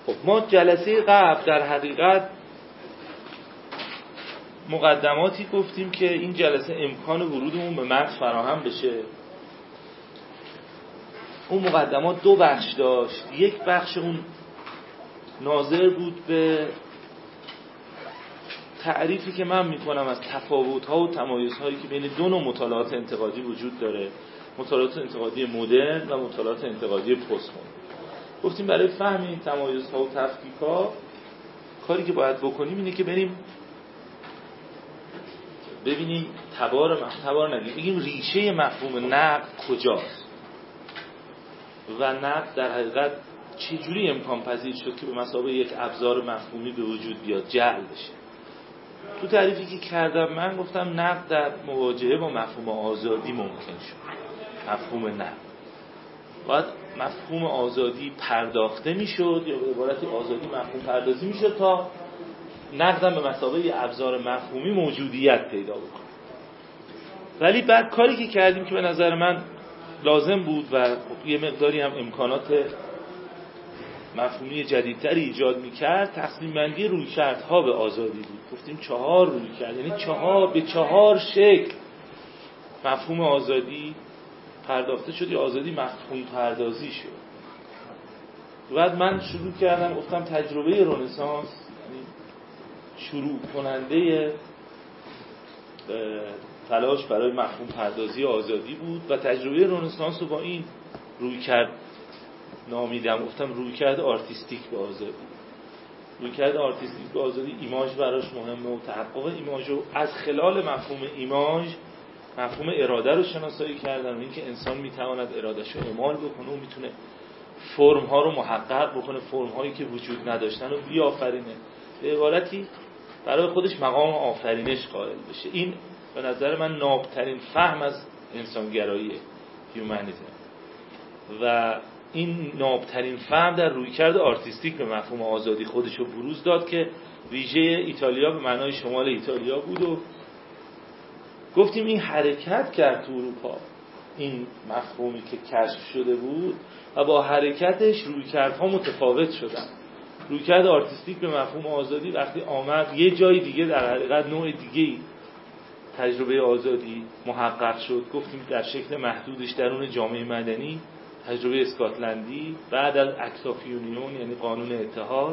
خب ما جلسه قبل در حقیقت مقدماتی گفتیم که این جلسه امکان ورودمون به متن فراهم بشه. اون مقدمات دو بخش داشت. یک بخش اون ناظر بود به تعریفی که من میکنم از تفاوت‌ها و تمایزهایی که بین دو نوع مطالعات انتقادی وجود داره، مطالعات انتقادی مدرن و مطالعات انتقادی پست مدرن. گفتیم برای فهم این تمایزها و تفکیک‌ها کاری که باید بکنیم اینه که ببینیم بگیم ریشه مفهوم نقد کجاست و نقد در حقیقت چجوری امکان پذیر شد که به مثابه یک ابزار مفهومی به وجود بیاد، جعل بشه. تو تعریفی که کردم من گفتم نقد در مواجهه با مفهوم آزادی ممکن شد. مفهوم نقد باید مفهوم آزادی پرداخته میشد یا به عبارتی آزادی مفهوم پردازی میشد تا نقدم به مثابه ابزار مفهومی موجودیت پیدا بکنه. ولی بعد کاری که کردیم که به نظر من لازم بود و یه مقداری هم امکانات مفهومی جدیدتری ایجاد میکرد، تقسیم بندی رویکردها به آزادی بود. گفتیم 4 رویکرد، یعنی به 4 شکل مفهوم آزادی پرداخته شد یا آزادی مفهوم پردازی شد. بعد من شروع کردم گفتم تجربه رنسانس یعنی شروع کننده تلاش برای مفهوم پردازی آزادی بود و تجربه رنسانس رو با این رویکرد نامیدم. گفتم رویکرد آرتیستیک به آزادی. رویکرد آرتیستیک به آزادی ایماژ براش مهمه و تحقق ایماژ رو از خلال مفهوم ایماژ مفهوم اراده رو شناسایی کردن و اینکه انسان میتواند ارادهش رو اعمال بکنه و میتونه فرم ها رو محقق بکنه، فرم هایی که وجود نداشتن رو بیافرینه، به عبارتی برای خودش مقام آفرینش قائل بشه. این به نظر من نابترین فهم از انسانگرایی هیومانیسم و این نابترین فهم در رویکرد آرتیستیک به مفهوم آزادی خودش رو بروز داد که ویژه ایتالیا به معنای شمال ایتالیا بود و گفتیم این حرکت کرد تو اروپا، این مفهومی که کشف شده بود و با حرکتش رویکردها متفاوت شدن. رویکرد آرتیستیک به مفهوم آزادی وقتی آمد یه جای دیگه در حقیقت نوع دیگه‌ای تجربه آزادی محقق شد. گفتیم در شکل محدودش درون جامعه مدنی، تجربه اسکاتلندی، بعد از اکت آف یونیون یعنی قانون اتحاد،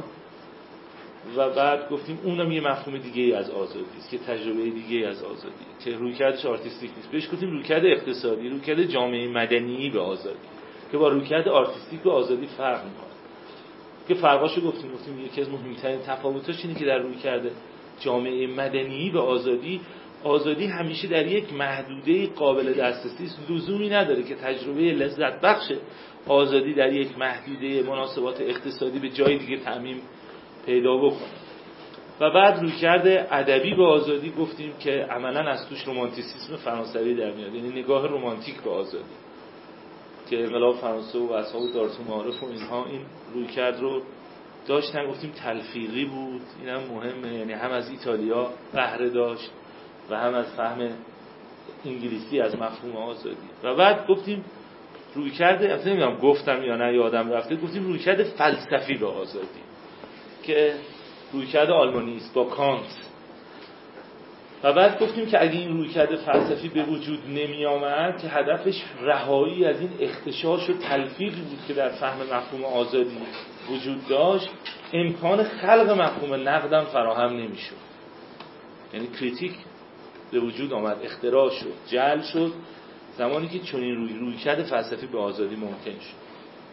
و بعد گفتیم اونم یه مفهوم دیگه‌ای از آزادی است که تجربه دیگه‌ای از آزادی که رویکردش آرتیستیک نیست. بهش گفتیم رویکرد اقتصادی، رویکرد جامعه مدنی به آزادی که با رویکرد آرتیستیک به آزادی فرق می‌کنه. که فرقاشو گفتیم یکی از مهمترین تفاوتاش اینه که در رویکرد جامعه مدنی به آزادی همیشه در یک محدوده قابل دسترسی است. لزومی نداره که تجربه لذت بخش آزادی در یک محدوده مناسبات اقتصادی به جای دیگه تعمیم پیدا بکنه. و بعد رویکرد ادبی به آزادی گفتیم که عملاً از توش رمانتیسیسم فرانسوی در میاد، یعنی نگاه رمانتیک به آزادی که انقلاب فرانسه و اصحاب دارت المعارف و اینها این رویکرد رو داشتن. گفتیم تلفیقی بود، اینم مهمه، یعنی هم از ایتالیا بهره داشت و هم از فهم انگلیسی از مفهوم آزادی. و بعد گفتیم رویکرد، اصلا نمیدونم گفتم یا نه یادم رفته، گفتیم رویکرد فلسفی به آزادی که رویکرد آلمانی است با کانت. و بعد گفتیم که اگه این رویکرد فلسفی به وجود نمی آمد که هدفش رهایی از این اغتشاش و تلفیقی بود که در فهم مفهوم آزادی وجود داشت، امکان خلق مفهوم نقدم فراهم نمی شد. یعنی کریتیک به وجود آمد، اختراع شد، جعل شد زمانی که چنین رویکرد فلسفی به آزادی ممکن شد.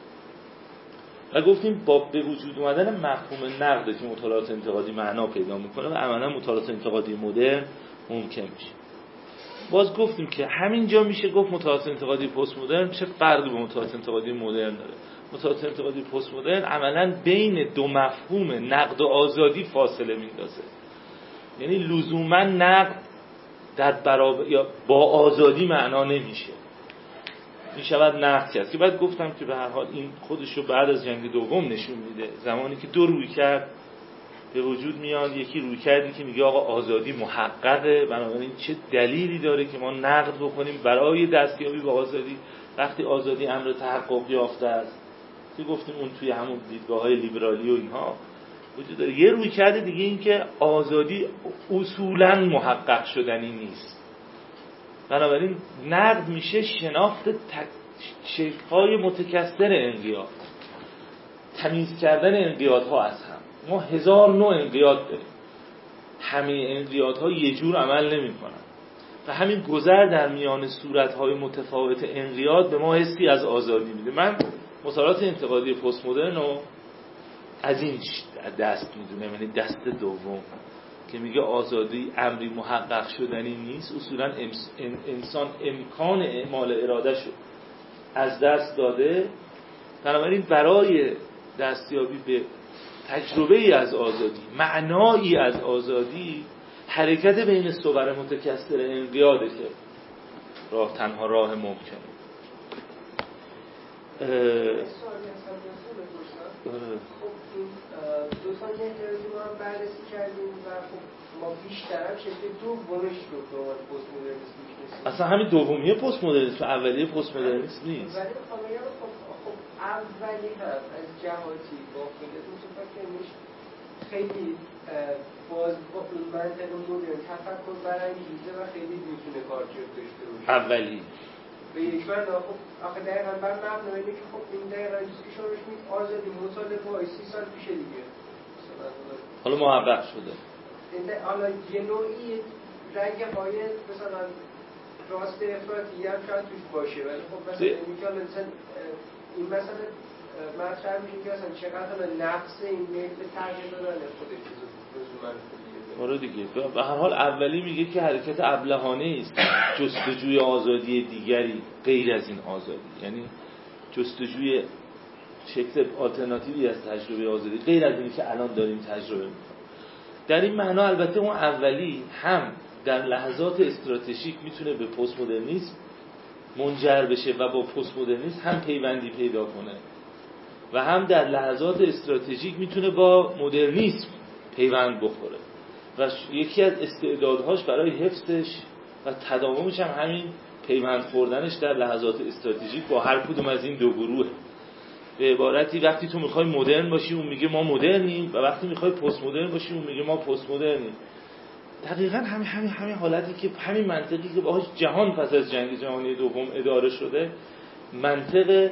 و گفتیم با به وجود اومدن مفهوم نقد که مطالعات انتقادی معنا پیدا میکنه و عملا مطالعات انتقادی مدرن ممکن میشه. باز گفتیم که همینجا میشه گفت مطالعات انتقادی پست مدرن چه فرقی با مطالعات انتقادی مدرن داره. مطالعات انتقادی پست مدرن عملا بین دو مفهوم نقد و آزادی فاصله میندازه. یعنی لزوما نقد در برابر یا با آزادی معنا نمیشه، میشود نقد کرد. که بعد گفتم که به هر حال این خودش رو بعد از جنگ دوم نشون میده، زمانی که دو رویکرد به وجود میاد، یکی رویکردی که میگه آقا آزادی محققه، بنابراین چه دلیلی داره که ما نقد بکنیم برای دستیابی به آزادی وقتی آزادی امر تحقق یافته است. که گفتیم اون توی همون دیدگاه‌های لیبرالی و اینها وجود داره. یه رویکرد دیگه این که آزادی اصولاً محقق شدنی نیست، بنابراین نقد میشه شناخت شکل‌های متکثر انقیاد، تمیز کردن انقیادها از هم. ما 1000 نوع انقیاد داریم، همه انقیادها یه جور عمل نمی‌کنن و همین گذر در میان صورت‌های متفاوت انقیاد به ما حسی از آزادی میده. من مطالعات انتقادی پست مدرن رو از این دست میدونم، یعنی دست دوم که میگه آزادی امری محقق شدنی نیست، اصولا انسان امکان اعمال اراده شد از دست داده، بنابراین برای دستیابی به تجربه ای از آزادی، معنایی از آزادی، حرکت بین صور متکثر انقیاده که تنها راه ممکنه. خب این دوستان اعتراضی ما هم بررسی کردیم و خب ما بیشتر هم شکل دومش رو به عنوان پست مدرنیسم میشناسیم. اصلا همین دومیه پست مدرنیسم، اولیه پست مدرنیسم نیست. ولی خب اولی هم از جهاتی با خودتون صحبت کردنش خیلی باز با اون منطق مدرن تفکر برانگیزه و خیلی میتونه کارکرد داشته باشه. اولی به یک من خب آخه دقیقا بر مبنای اینه که خب این دقیقا چیزی که شما روش میگید آزادی مطالبه های 30 سال پیشه دیگه حالا محقق شده، حالا یه نوعی رنگ های مثلا راست افراطی هم شاید توش باشه، ولی خب مثلا اینی که حالا این مثلا مطرح میشه که اصلا چقدر نفس این میل به تغییر دادن خودش چیزو لزوما آره دیگه. به هر حال اولی میگه که حرکت ابلهانه است، جستجوی آزادی دیگری غیر از این آزادی، یعنی جستجوی شکل آلترناتیوی از تجربه آزادی غیر از اینی که الان داریم تجربه میکنیم. در این معنا البته اون اولی هم در لحظات استراتژیک میتونه به پست مدرنیسم منجر بشه و با پست مدرنیسم هم پیوندی پیدا کنه و هم در لحظات استراتژیک میتونه با مدرنیسم پیوند بخوره و یکی از استعدادهاش برای حفظش و تداومش هم همین پیوند خوردنش در لحظات استراتژیک با هر کدوم از این دو گروه. به عبارتی وقتی تو میخوای مدرن باشی اون میگه ما مدرنیم و وقتی میخوای پست مدرن باشی اون میگه ما پست مدرنیم. دقیقاً همین حالتی که همین منطقی که باهاش جهان پس از جنگ جهانی دوم اداره شده، منطق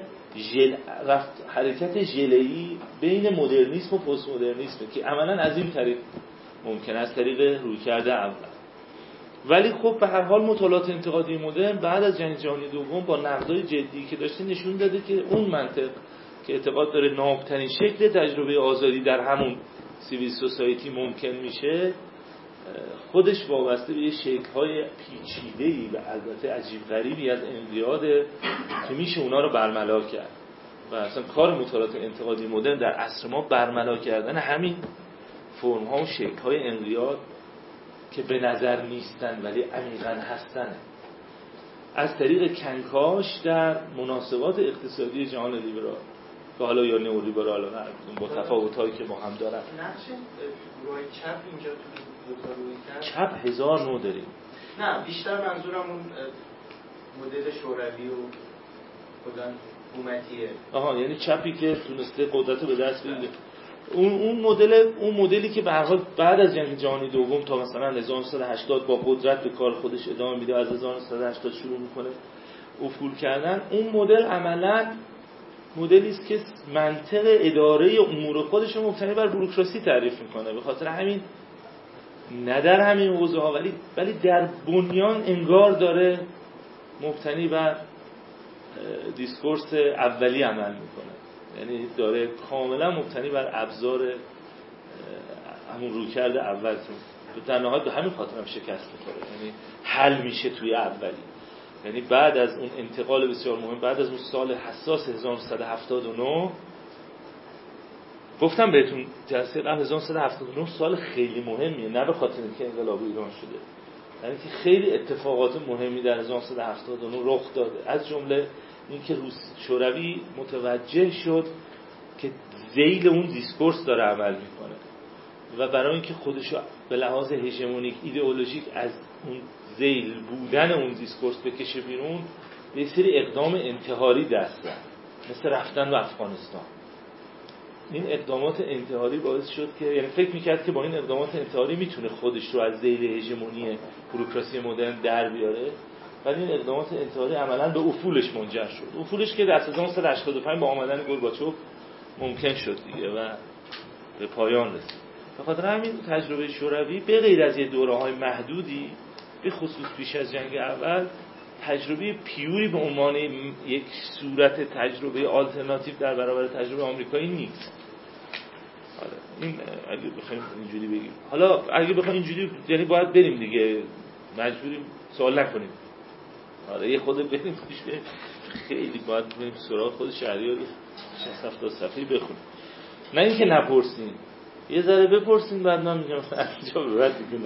حرکت ژله‌ای بین مدرنیسم و پست مدرنیسم که عملاً از این طریق ممکن است، طریق رویکرد اول. ولی خب به هر حال مطالعات انتقادی مدرن بعد از جنگ جهانی دوم با نقدای جدی که داشته نشون داده که اون منطق که اعتقاد داره نابترین شکل تجربه آزادی در همون سیویل سوسایتی ممکن میشه، خودش وابسته به یه شکل‌های پیچیده‌ای و البته عجیب غریبی از انقیاده که میشه اونا رو برملا کرد. و اصلا کار مطالعات انتقادی مدرن در عصر ما برملا کردن همین فرم‌ها و شکل‌های انقیاد که به نظر نیستن ولی عمیقاً هستن، از طریق کنکاش در مناسبات اقتصادی جهان لیبرال که حالا یا نئولیبرال با تفاوت‌هایی که با هم دارن. نقش روی چپ اینجا تو دو تا روی چپ 1000 نوع داریم. نه بیشتر منظورم اون مدل شوروی و خودن حکومتیه. یعنی چپی که تونسته قدرت رو به دست بیاره. اون مدلی که به هر حال بعد از جنگ جهانی دوم تا مثلا 1980 با قدرت به کار خودش ادامه میده، از 1980 شروع میکنه افول کردن. اون مدل عملاً مدلی است که منطق اداره امور خودش رو مبتنی بر بوروکراسی تعریف میکنه. به خاطر همین نه در همین حوزه ها ولی در بنیان انگار داره مبتنی بر دیسکورس اولی عمل میکنه، یعنی داره کاملا مبتنی بر ابزار همون رویکرد اول که در نهایت به همین خاطر هم شکست میخوره، یعنی حل میشه توی اولی. یعنی بعد از اون انتقال بسیار مهم، بعد از اون سال حساس 1979 گفتم بهتون جلسه قبل 1979 سال خیلی مهمیه، نه به خاطر اینکه انقلاب ایران شده، یعنی که خیلی اتفاقات مهمی در 1979 رخ داده، از جمله اینکه شوروی متوجه شد که ذیل اون دیسکورس داره عمل میکنه و برای اینکه خودشو به لحاظ هژمونیک ایدئولوژیک از اون ذیل بودن اون دیسکورس بکشه بیرون، به سری اقدام انتحاری دست زد. مثل رفتن به افغانستان. این اقدامات انتحاری باعث شد که یعنی فکر میکرد که با این اقدامات انتحاری میتونه خودش رو از ذیل هژمونی بوروکراسی مدرن در بیاره، ولی این اقدامات انتحاری عملاً به افولش منجر شد. افولش که در 1985 با آمدن گورباچوف ممکن شد دیگه و به پایان رسید. به خاطر همین تجربه شوروی به غیر از یه دوره‌های محدودی به خصوص پیش از جنگ اول تجربه پیوری به عنوان یک صورت تجربه آلترناتیو در برابر تجربه آمریکایی نیست. حالا این اگه بخوایم اینجوری بگیم، حالا اگه بخوایم اینجوری یعنی باید بریم دیگه، مجبوریم سوال نکنیم. آره یه خود بریم پیش بریم، خیلی باید بریم سراغ خود شهریار 60-70 صفحه‌ای بخونیم، نه اینکه نپرسیم. یه ذره بپرسیم بعد من میگم اینجا به بعد دیگه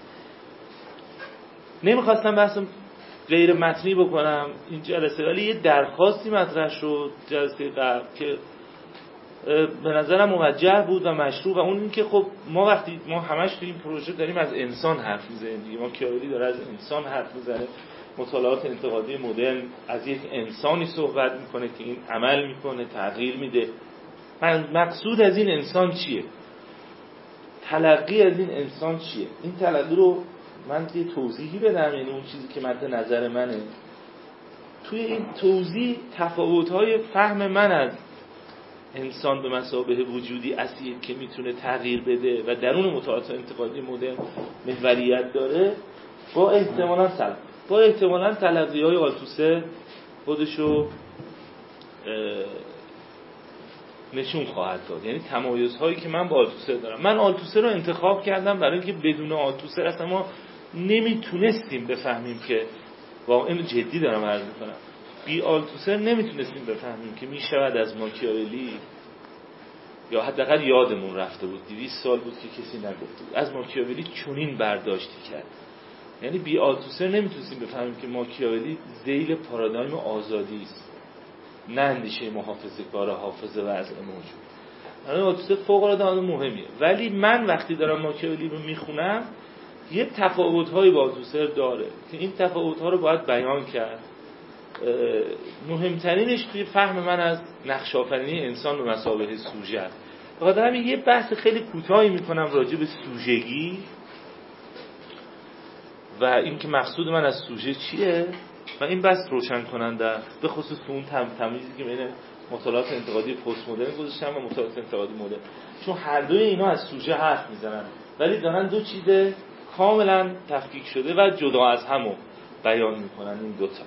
نمیخواستم بحثم غیر متنی بکنم این جلسه، ولی یه درخواستی مطرح شد جلسه قبل که به نظرم موجه بود و مشروع، و اون این که خب ما وقتی ما همش تو این پروژه داریم از انسان حرف میزنیم دیگه، ماکیاولی داره از انسان حرف میزنه، مطالعات انتقادی مدرن از یک انسانی صحبت میکنه که این عمل میکنه، تغییر میده. مقصود از این انسان چیه؟ تلقی از این انسان چیه؟ این تلقی رو من یه توضیحی بدم، یعنی اون چیزی که مد نظر منه. توی این توضیح تفاوت‌های فهم من از انسان به مثابه وجودی اصیل که میتونه تغییر بده و درون مطالعات انتقادی مدرن محوریت داره با احتمالاً تلقی‌های آلتوسر خودشو نشون خواهد داد. یعنی تمایزهایی که من با آلتوسر دارم. من آلتوسر رو انتخاب کردم برای اینکه بدون آلتوسر اصلا ما نمیتونستیم بفهمیم که، واقعا اینو جدی دارم عرض میکنم، بی آلتوسر نمیتونستیم بفهمیم که میشود از ماکیاولی، یا حداقل یادمون رفته بود 200 سال بود که کسی نگفته بود، از ماکیاولی چنین برداشتی کرد. یعنی بی آلتوسر نمیتونستیم بفهمیم که ماکیاولی ذیل پارادایم آزادی است، نه اندیشه محافظه‌کار حافظ وضع موجود. یعنی آلتوسر فوق‌العاده مهمیه، ولی من وقتی دارم ماکیاولی رو میخونم یه تفاوت‌هایی با آلتوسر داره که این تفاوت‌ها رو باید بیان کرد. مهمترینش توی فهم من از نقش آفرینی انسان به مثابه سوژه. بخاطر همین یه بحث خیلی کوتاهی میکنم راجع به سوژگی و اینکه مقصود من از سوژه چیه و این بحث روشن کننده به خصوص تو اون تمیزی که بین مطالعات انتقادی پست مدرن گذاشتم و مطالعات انتقادی مدرن، چون هر دوی اینا از سوژه حرف میزنن ولی دارن دو چیز کاملا تفکیک شده و جدا از همو بیان میکنن این دوتا.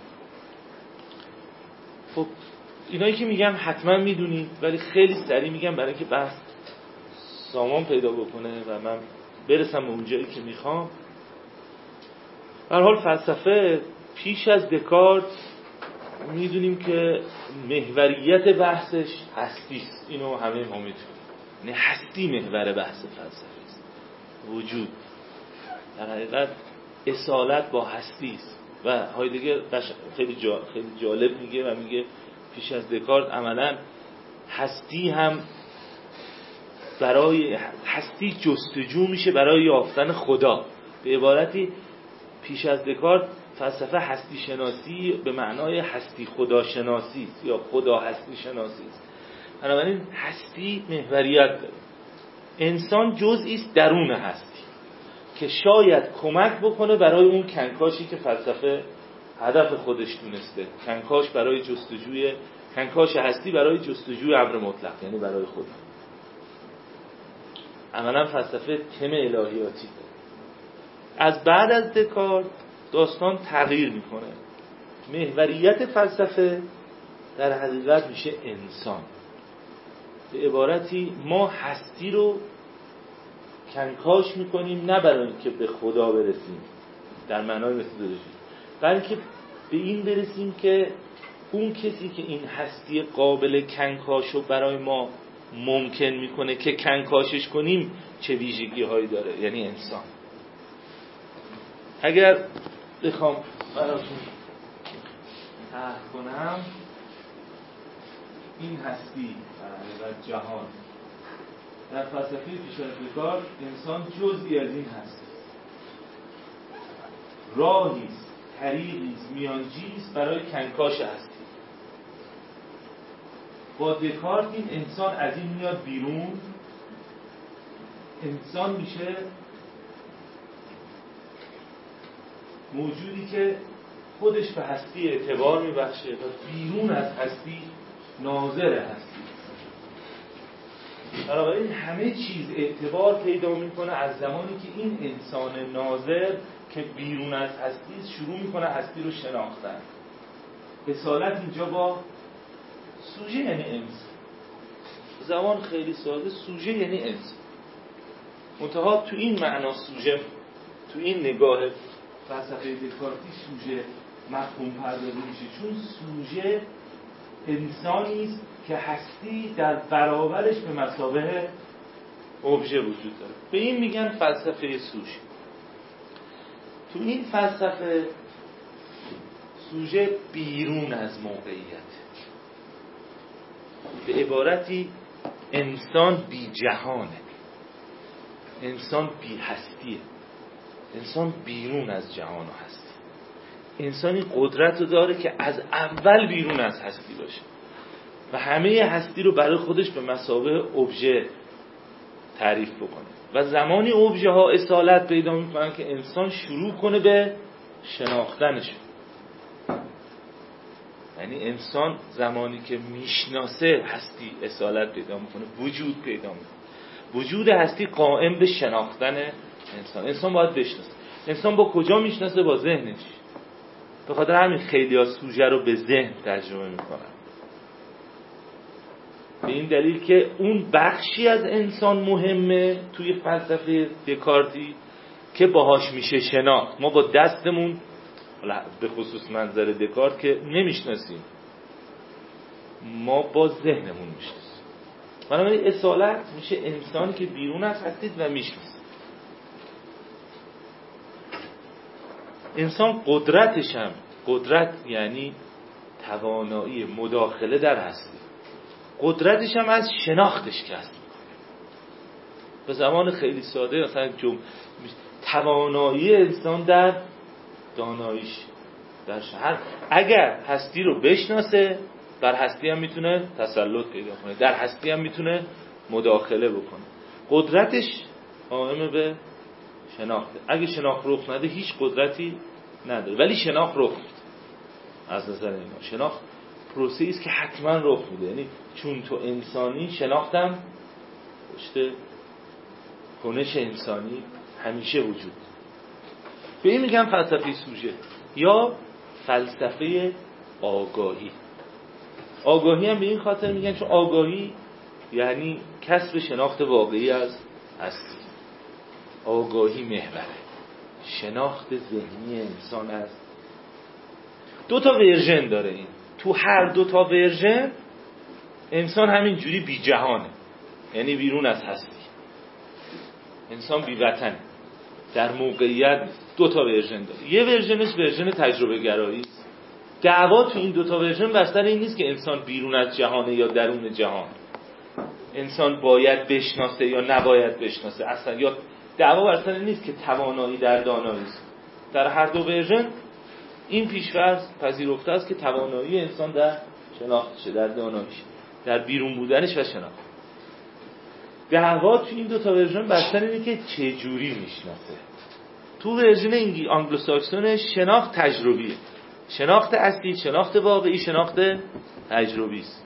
خب اینایی که میگم حتما میدونید ولی خیلی سریع میگم برای اینکه بحث سامان پیدا بکنه و من برسم به اونجایی که میخوام. به هر حال فلسفه پیش از دکارت میدونیم که محوریت بحثش هستی است. اینو همه ما میدونیم، یعنی هستی محور بحث فلسفه است. وجود در حقیقت اصالت با هستی است و هایدگر خیلی جالب میگه و میگه پیش از دکارت عملا هستی هم برای هستی جستجو میشه برای یافتن خدا. به عبارتی پیش از دکارت فلسفه هستی شناسی به معنای هستی خدا شناسی است یا خدا هستی شناسی است. بنابراین هستی محوریت داره. انسان جزئی است درون هستی که شاید کمک بکنه برای اون کنکاشی که فلسفه هدف خودش دونسته، کنکاش هستی برای جستجوی امر مطلق، یعنی برای خدا. عملا فلسفه تم الهیاتی داره. از بعد از دکارت داستان تغییر میکنه. محوریت فلسفه در حقیقت میشه انسان. به عبارتی ما هستی رو کنکاش میکنیم نه برای اینکه به خدا برسیم در معنای متدولوژی، بلکه به این برسیم که اون کسی که این هستی قابل کنکاش رو برای ما ممکن میکنه که کنکاشش کنیم چه ویژگی هایی داره، یعنی انسان. اگر بخوام براتون طرح کنم این هستی و جهان در فلسفه پیش از دکارت انسان جزئی از این هستی، راهیست، طریقیست، میانجیست برای کنکاش هستی. با دکارت این انسان از این میاد بیرون، انسان میشه موجودی که خودش به هستی اعتبار میبخشه و بیرون از هستی ناظر هستی. بنابراین همه چیز اعتبار پیدا میکنه از زمانی که این انسان ناظر که بیرون از هستی شروع میکنه هستی رو شناختن. اصالت اینجا با سوژه یعنی انسان. زمان خیلی ساده، سوژه یعنی انسان. منتها تو این معنا سوژه، تو این نگاه فلسفه دکارتی سوژه مفهوم پردازی میشه، چون سوژه انسانی است که هستی در برابرش به مثابه ابژه وجود داره. به این میگن فلسفه سوژه. تو این فلسفه سوژه بیرون از موقعیت، به عبارتی انسان بی جهانه، انسان بی هستیه، انسان بیرون از جهان و هستی. انسانی قدرت رو داره که از اول بیرون از هستی باشه و همه هستی رو برای خودش به مثابه ابژه تعریف بکنه و زمانی ابژه ها اصالت پیدا میکنن که انسان شروع کنه به شناختنش. یعنی انسان زمانی که میشناسه هستی اصالت پیدا میکنه، وجود پیدا میکنه. وجود هستی قائم به شناختن انسان. انسان باید بشناسه. انسان با کجا میشناسه؟ با ذهنش. به خاطر همین خیلی ها سوژه رو به ذهن ترجمه میکنن، به این دلیل که اون بخشی از انسان مهمه توی فلسفه دکارتی که باهاش میشه شناخت. ما با دستمون، به خصوص منظر دکارت، که نمیشناسیم، ما با ذهنمون میشناسیم. بنابراین اصالت میشه انسانی که بیرون از هستید و میشناسید. انسان قدرتش هم، قدرت یعنی توانایی مداخله در هستی، قدرتش هم از شناختش کسب میکنه. به زمان خیلی ساده مثلا توانایی انسان در داناییش، در شهر، اگر هستی رو بشناسه بر هستی هم میتونه تسلط پیدا کنه، در هستی هم میتونه مداخله بکنه. قدرتش قائم به شناخته. اگه شناخت رخ نده هیچ قدرتی نداره، ولی شناخت رخ میده. از نظر اینا شناخت پروسه‌ای است که حتما رخ میده. یعنی چون تو انسانی، شناختم پشت کنش انسانی همیشه وجود. به این میگن فلسفه سوژه یا فلسفه آگاهی. آگاهی هم به این خاطر میگن چون آگاهی یعنی کسب شناخت واقعی از هستی. آگاهی محوره شناخت ذهنی انسان است. دو تا ورژن داره این. تو هر دو تا ورژن انسان همین جوری بی جهانه، یعنی بیرون از هستی. انسان بی وطنه، در موقعیت نیست. دو تا ورژن داره. یه ورژنش ورژن تجربه گرایی است. دعوا تو این دو تا ورژن بر سر این نیست که انسان بیرون از جهانه یا درون جهان، انسان باید بشناسه یا نباید بشناسه اصلا، یا دعوا بر سر این نیست که توانایی در دانایی است. در هر دو ورژن این پیش‌فرض پذیرفته است که توانایی انسان در شناختش، در داناییش، در بیرون بودنش و شناخت. دعوا تو این دو تا ورژن بر سر اینه که چه جوری میشناسه. تو ورژن آنگلوساکسون شناخت تجربیه، شناخت اصلی، شناخت واقعی، شناخت تجربی است.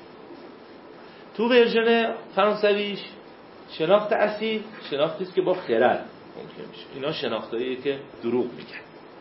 تو ورژن فرانسویش شناخت اصلی شناختی است که با خرد ممکن میشه. اینا شناختاییه که دروغ میگن.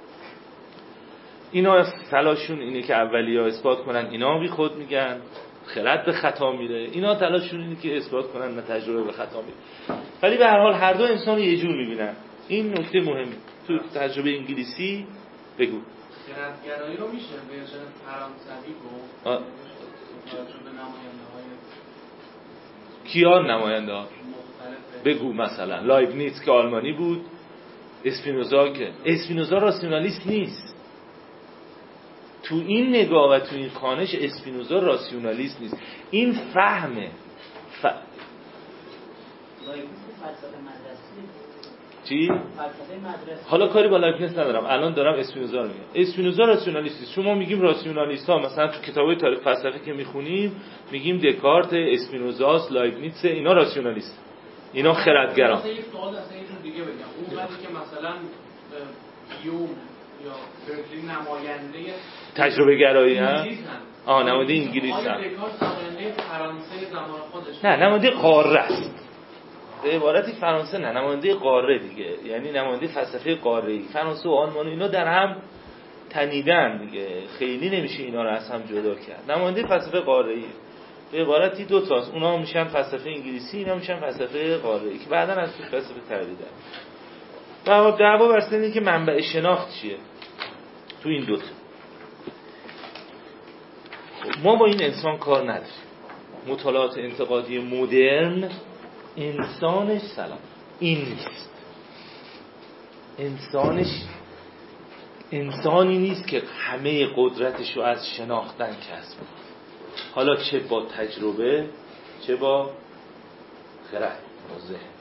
اینا تلاششون اینه که اولی‌ها اثبات کنن اینا بی خود میگن، خرد به خطا میره. اینا تلاششون اینه که اثبات کنن نه تجربه به خطا میره. ولی به هر حال هر دو انسان یه جور میبینن. این نکته مهمه. تو تجربه انگلیسی بگو خردگرایی رو میشه ورژن فرانسوی گفت. تجربه نماینده‌های کیا نماینده ها؟ بگو مثلا لایبنیتس که آلمانی بود، اسپینوزا که اسپینوزا راسیونالیست نیست. تو این نگاه و تو این خوانش اسپینوزا راسیونالیست نیست. این فهمه لایبنیتس فلسفه مدرسه چی؟ فلسفه مدرسه. حالا کاری با لایبنیتس ندارم، الان دارم اسپینوزا رو میگم. اسپینوزا راسیونالیست. شما میگیم راسیونالیست ها مثلا تو کتابای تاریخ فلسفه که میخونیم میگیم دکارت، اسپینوزاس، لایبنیتس، اینا راسیونالیست، اینا خردگران. مثلا یک سوال اصلا یه جور دیگه بگم، اون وقتی که مثلا هیوم یا برکلی نماینده تجربه گرایی هم نماینده انگلیس هم، آیا دکارت نماینده فرانسه زمان خودش؟ نه نماینده قاره است. به عبارتی فرانسه نه، نماینده قاره دیگه، یعنی نماینده فلسفه قاره‌ای. فرانسه و آلمان اینا در هم تنیدن دیگه، خیلی نمیشه اینا رو از هم جدا کرد. نماینده فلسفه قاره‌ای به عبارتی دو تاست، اونا میشن فلسفه انگلیسی، اینا میشن فلسفه قاره‌ای که بعداً از تو فلسفه تغییدن. دعوا بر سر اینه که منبع شناخت چیه تو این دو تا. ما با این انسان کار نداریم. مطالعات انتقادی مدرن انسانش سلام این نیست. انسانش انسانی نیست که همه قدرتش رو از شناختن کسب کنه، حالا چه با تجربه چه با خرد با ذهن.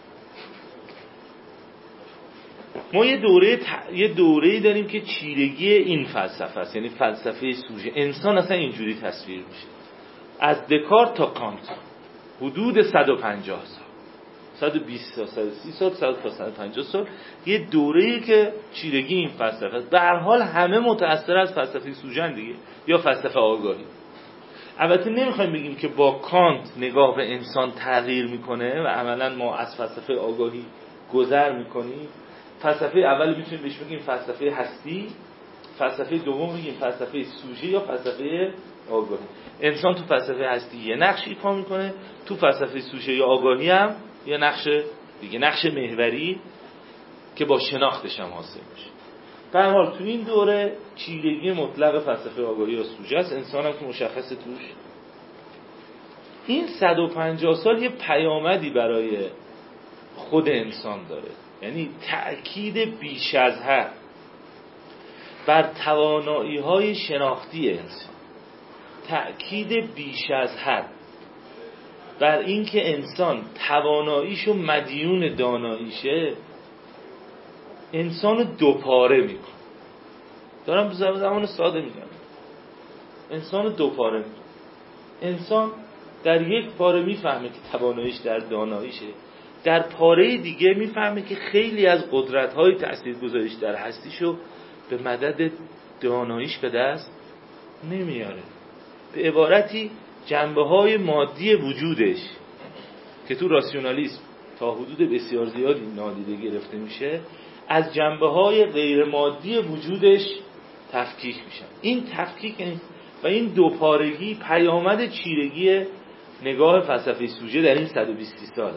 ما یه دوره‌ای داریم که چیرگی این فلسفه است، یعنی فلسفه سوژه. انسان اصلا اینجوری تصویر میشه از دکارت تا کانت، حدود 150 سال، 120 سال، 130 سال، 100 تا 150 سال، یه دوره‌ای که چیرگی این فلسفه است. به هر حال همه متأثر از فلسفه سوژن دیگه، یا فلسفه آگاهی. البته نمیخوایم بگیم که با کانت نگاه به انسان تغییر میکنه و عملاً ما از فلسفه آگاهی گذر میکنیم. فلسفه اول میتونیم بهش بگیم فلسفه هستی، فلسفه دوم میگیم فلسفه سوژه یا فلسفه آگاهی. انسان تو فلسفه هستی یه نقش ایفا میکنه، تو فلسفه سوژه یا آگاهی هم یه نقش دیگه، نقش محوری که با شناختش هم حاصل میشه. در حال تو این دوره چیرگی مطلق فلسفه آگاهی یا سوژه است، انسان هم که مشخصه توش. این 150 سال یه پیامدی برای خود انسان داره، یعنی تأکید بیش از حد بر توانایی‌های شناختی انسان، تأکید بیش از حد بر اینکه انسان تواناییشو مدیون داناییشه، انسانو دوپاره میکنه. دارم به زبان ساده میگم، انسانو دوپاره میکنه. انسان در یک پاره میفهمه که تواناییش در داناییشه، در پاره دیگه میفهمه که خیلی از قدرت‌های تاثیرگذاریش در هستیشو به مدد داناییش به دست نمیاره. به عبارتی جنبه‌های مادی وجودش که تو راسیونالیسم تا حدود بسیار زیادی نادیده گرفته میشه، از جنبه‌های غیر مادی وجودش تفکیک میشن. این تفکیک و این دوپارگی پیامد چیرگی نگاه فلسفه سوژه در این 120 ساله.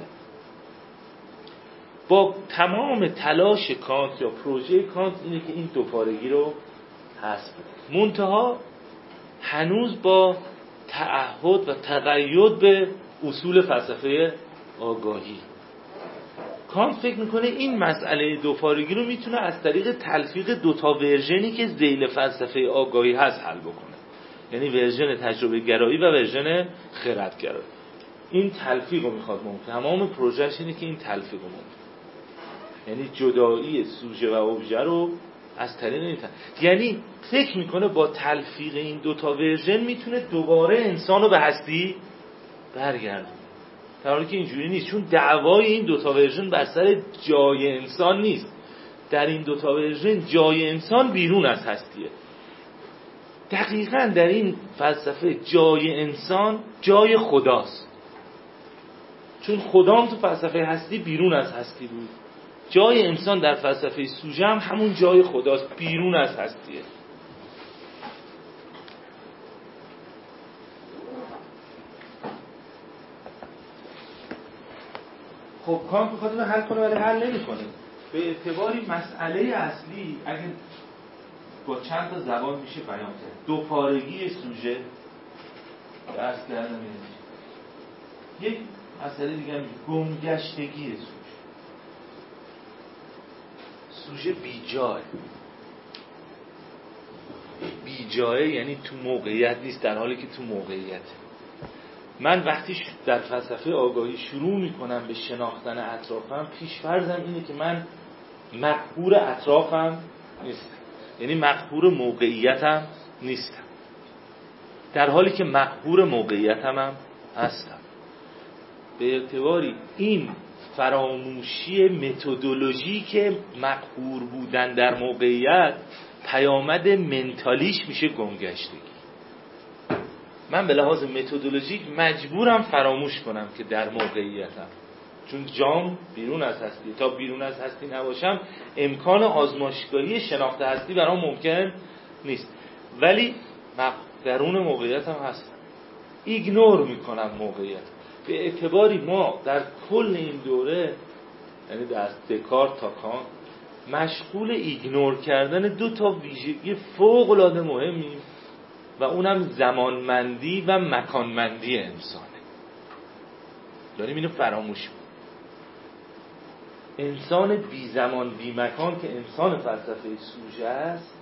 با تمام تلاش کانت یا پروژه کانت اینه که این دوپارگی رو حذف کنه، منتها هنوز با تعهد و تقید به اصول فلسفه آگاهی. کانت فکر میکنه این مسئله دوپارگی رو میتونه از طریق تلفیق دوتا ورژنی که ذیل فلسفه آگاهی هست حل بکنه، یعنی ورژن تجربه گرایی و ورژن خرد گرایی. این تلفیق رو میخواد ممکن، تمام پروژهش اینه که این تلفیق رو ممکن، یعنی جدایی سوژه و ابژه رو از طریق این یعنی فکر میکنه با تلفیق این دوتا ورژن میتونه دوباره انسان رو به هستی برگردونه، در حالی که اینجوری نیست، چون دعوای این دوتا ورژن بر سر جای انسان نیست. در این دوتا ورژن جای انسان بیرون از هستیه. دقیقاً در این فلسفه جای انسان جای خداست، چون خدا هم تو فلسفه هستی بیرون از هستی بود. جای انسان در فلسفه سوژه هم همون جای خداست، بیرون از هستیه. خب کانت می‌خواد اینو حل کنه ولی حل نمی‌کنه. به اعتباری مسئله اصلی اگه با چند تا زبان میشه بیان کرد، دوپارگی سوژه درس کردن یک مسئله دیگه هم گمگشتگی سوژه بیجای یعنی تو موقعیت نیست، در حالی که تو موقعیت. من وقتی در فلسفه آگاهی شروع میکنم به شناختن اطرافم، پیش‌فرضم اینه که من مقهور اطرافم نیستم، یعنی مقهور موقعیتم نیستم، در حالی که مقهور موقعیتم هم هستم. به اعتباری این فراموشی متدولوژی که مقهور بودن در موقعیت پیامد منتالیش میشه گمگشتگی. من به لحاظ متدولوژیک مجبورم فراموش کنم که در موقعیتم، چون جام بیرون از هستی، تا بیرون از هستی نباشم امکان آزمایشگاهی شناخت هستی برام ممکن نیست، ولی درون موقعیتم هستم، ایگنور میکنم موقعیت. به اعتباری ما در کل این دوره، یعنی در دکارت تا کانت، مشغول ایگنور کردن دو تا ویژگی فوق العاده مهمیم و اونم زمانمندی و مکانمندی انسانه. داریم اینو فراموش کنیم. انسان بی زمان بی مکان که انسان فلسفه سوژه است،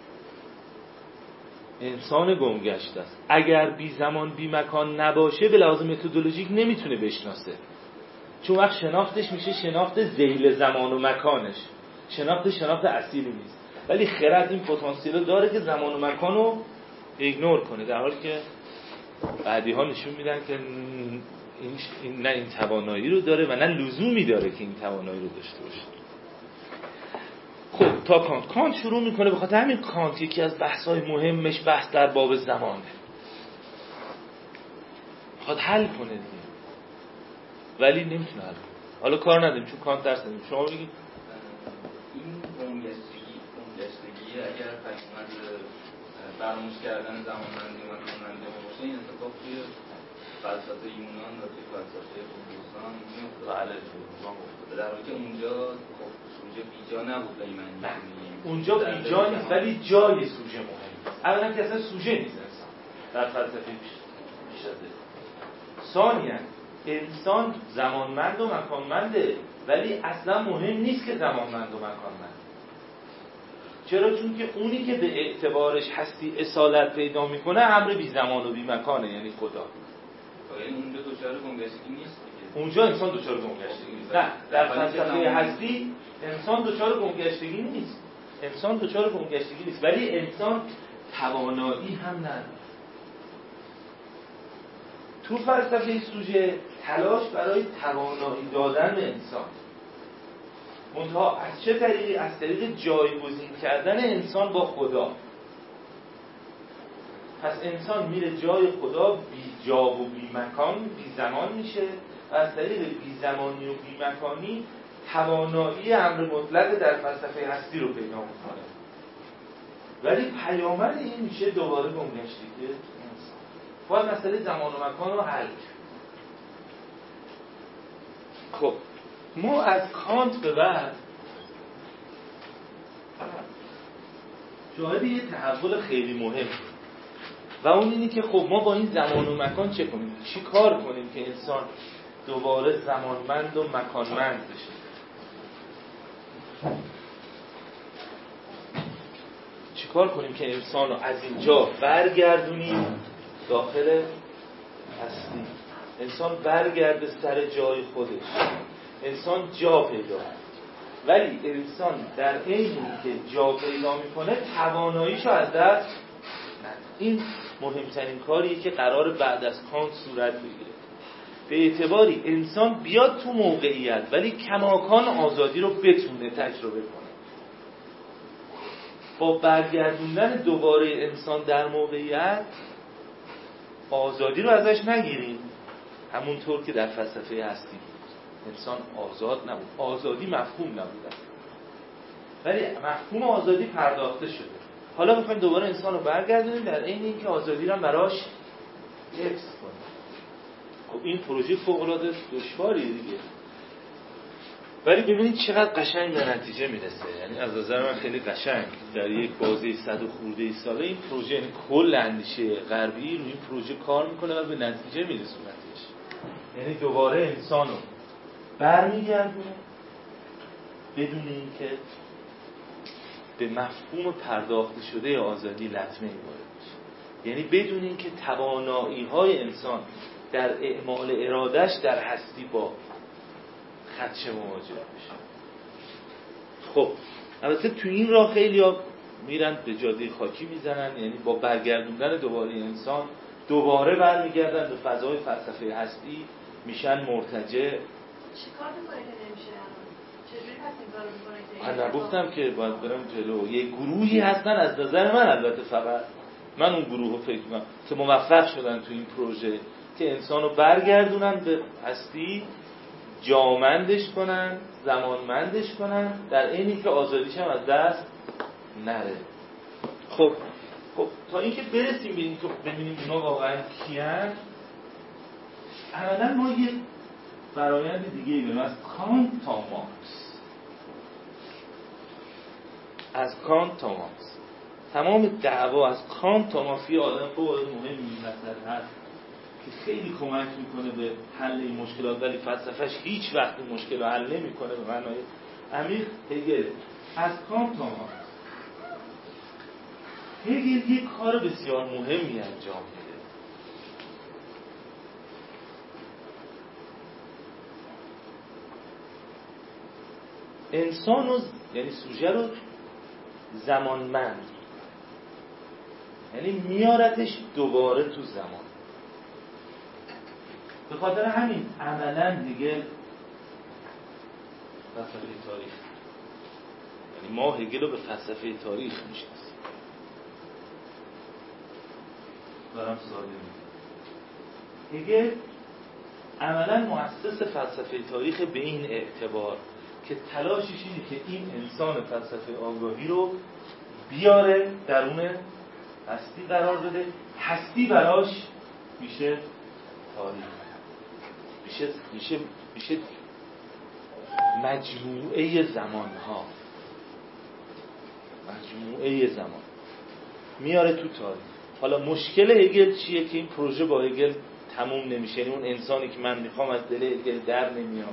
انسان گمگشته است. اگر بی زمان بی مکان نباشه به لحاظ متدولوژیک نمیتونه بشناسه، چون وقت شناختش میشه شناخت ذیل زمان و مکانش، شناخت اصیلی نیست. ولی خرد این پتانسیل داره که زمان و مکان رو ایگنور کنه، در حالی که بعدی ها نشون میدن که این نه این توانایی رو داره و نه لزومی داره که این توانایی رو داشته باشه. خب تا کانت شروع میکنه، به خاطر همین کانت یکی از بحث‌های مهمش بحث در باب زمانه، میخواد حل کنه دیگه ولی نمیتونه حل کنه. حالا کار نداریم چون کانت درس نداریم. شما بگید این گمگشتگی اگر پیامد فراموش کردن زمانمندی و مکانمندی باشه، این اتفاق توی فلسفه یونان و توی فلسفه باستان میفته. بله در حالی که اونجا خب سوژه بیجا نبود به این معنی. اونجا بیجا نیست ولی جای سوژه مهمه. اولا که اصلا سوژه نیست انسان در فلسفه بیش از ده. ثانیاً انسان زمانمند و مکانمنده، ولی اصلا مهم نیست که زمانمند و مکانمند. چرا؟ چون که اونی که به اعتبارش هستی اصالت پیدا میکنه امر بی زمان و بی مکانه، یعنی خدا. یعنی اونجا دچار گمگشتگی نیست دیگه. اونجا انسان دچار گمگشتگی نیست. نه، در فلسفه هستی انسان دچار گمگشتگی نیست. انسان دچار گمگشتگی نیست، ولی انسان توانایی هم نداره. تو فلسفه سوژه تلاش برای توانایی دادن به انسان، منتها از چه طریقی؟ از طریق جایگزین کردن انسان با خدا. پس انسان میره جای خدا، بی جا و بی مکان، بی زمان میشه و از طریق بی زمانی و بی مکانی توانایی امر مطلق در فلسفه هستی رو پیدا میکنه. ولی پیامد این میشه دوباره گمگشتگی انسان. باید مسئله زمان و مکان رو حل کرد. خب ما از کانت به بعد شاهد یه تحول خیلی مهم و اون اینی که خب ما با این زمان و مکان چه کنیم؟ چی کار کنیم که انسان دوباره زمانمند و مکانمند بشه؟ چی کار کنیم که انسان رو از اینجا برگردونیم داخل هستی؟ انسان برگرده سر جای خودش، انسان جا پیدا کنه. ولی انسان در عین که جا پیدا میکنه تواناییشو از دست نده. این مهمترین کاریه که قرار بعد از کانت صورت بگیره. به اعتباری انسان بیاد تو موقعیت ولی کماکان آزادی رو بتونه تجربه کنه. با برگردوندن دوباره انسان در موقعیت آزادی رو ازش نگیریم، همونطور که در فلسفه هستی انسان آزاد نبود، آزادی مفهوم نبود است. ولی مفهوم آزادی پرداخته شده. حالا میخوایم دوباره انسان رو برگردونیم در عین اینکه آزادی رو براش حفظ کنیم. خب این پروژه فوق‌العاده دشواریه دیگه، ولی ببینید چقدر قشنگ به نتیجه میرسه. یعنی از نظر من خیلی قشنگ در یک بازه 100 و خورده ساله این پروژه، یعنی کل اندیشه غربی روی این پروژه کار میکنه و به نتیجه میرسونتش. یعنی دوباره انسان رو برمیگردونه بدون اینکه به مفهوم پرداخته شده آزادی لطمه وارد بشه. یعنی بدون اینکه توانایی‌های انسان در اعمال ارادهش در هستی با خدشه مواجه بشه. خب البته تو این راه خیلی‌ها میرن به جاده خاکی میزنن، یعنی با برگردوندن دوباره انسان دوباره برمیگردن به فضای فلسفه هستی، میشن مرتجع. چیکار می‌کنه که نمیشه؟ چجوری پس این کارو می‌کنه که من نگفتم که باید برم جلو. یه گروهی هستن از نظر من، البته فقط من اون گروه رو فکر می‌کنم که موفق شدن تو این پروژه که انسانو برگردونن به هستی، جامندش کنن، زمانمندش کنن، در عینی که آزادیش هم از دست نره. خب تا اینکه برسیم به این که ببینیم اونا واقعا کیان، اولا ما یه فرایند دیگه داریم از کانت تا مارکس. از کانت تا مارکس تمام دعوا از کانت تا مارکس یه آدم فوق مهمی این مسئله هست که خیلی کمک میکنه به حل این مشکلات، ولی فلسفهش هیچ وقت این مشکل رو حل نمیکنه به معنای عمیق. هگل از کانت تا مارکس. هگل یک کار بسیار مهمی انجام میده. انسان رو، یعنی سوژه رو زمانمند، یعنی میارتش دوباره تو زمان. به خاطر همین عملاً هگل فلسفه تاریخ، یعنی ما هگل رو به فلسفه تاریخ میشناسیم. دارم ساده میگم. هگل عملاً مؤسس فلسفه تاریخ به این اعتبار که تلاشش اینه که این انسان فلسفه آگاهی رو بیاره درون هستی قرار بده. هستی براش میشه تاریخ، میشه مجموعه زمانها، مجموعه زمان میاره تو تاریخ. حالا مشکل هگل چیه که این پروژه با هگل تموم نمیشه؟ یعنی اون انسانی که من میخوام از دل هگل در نمیاد.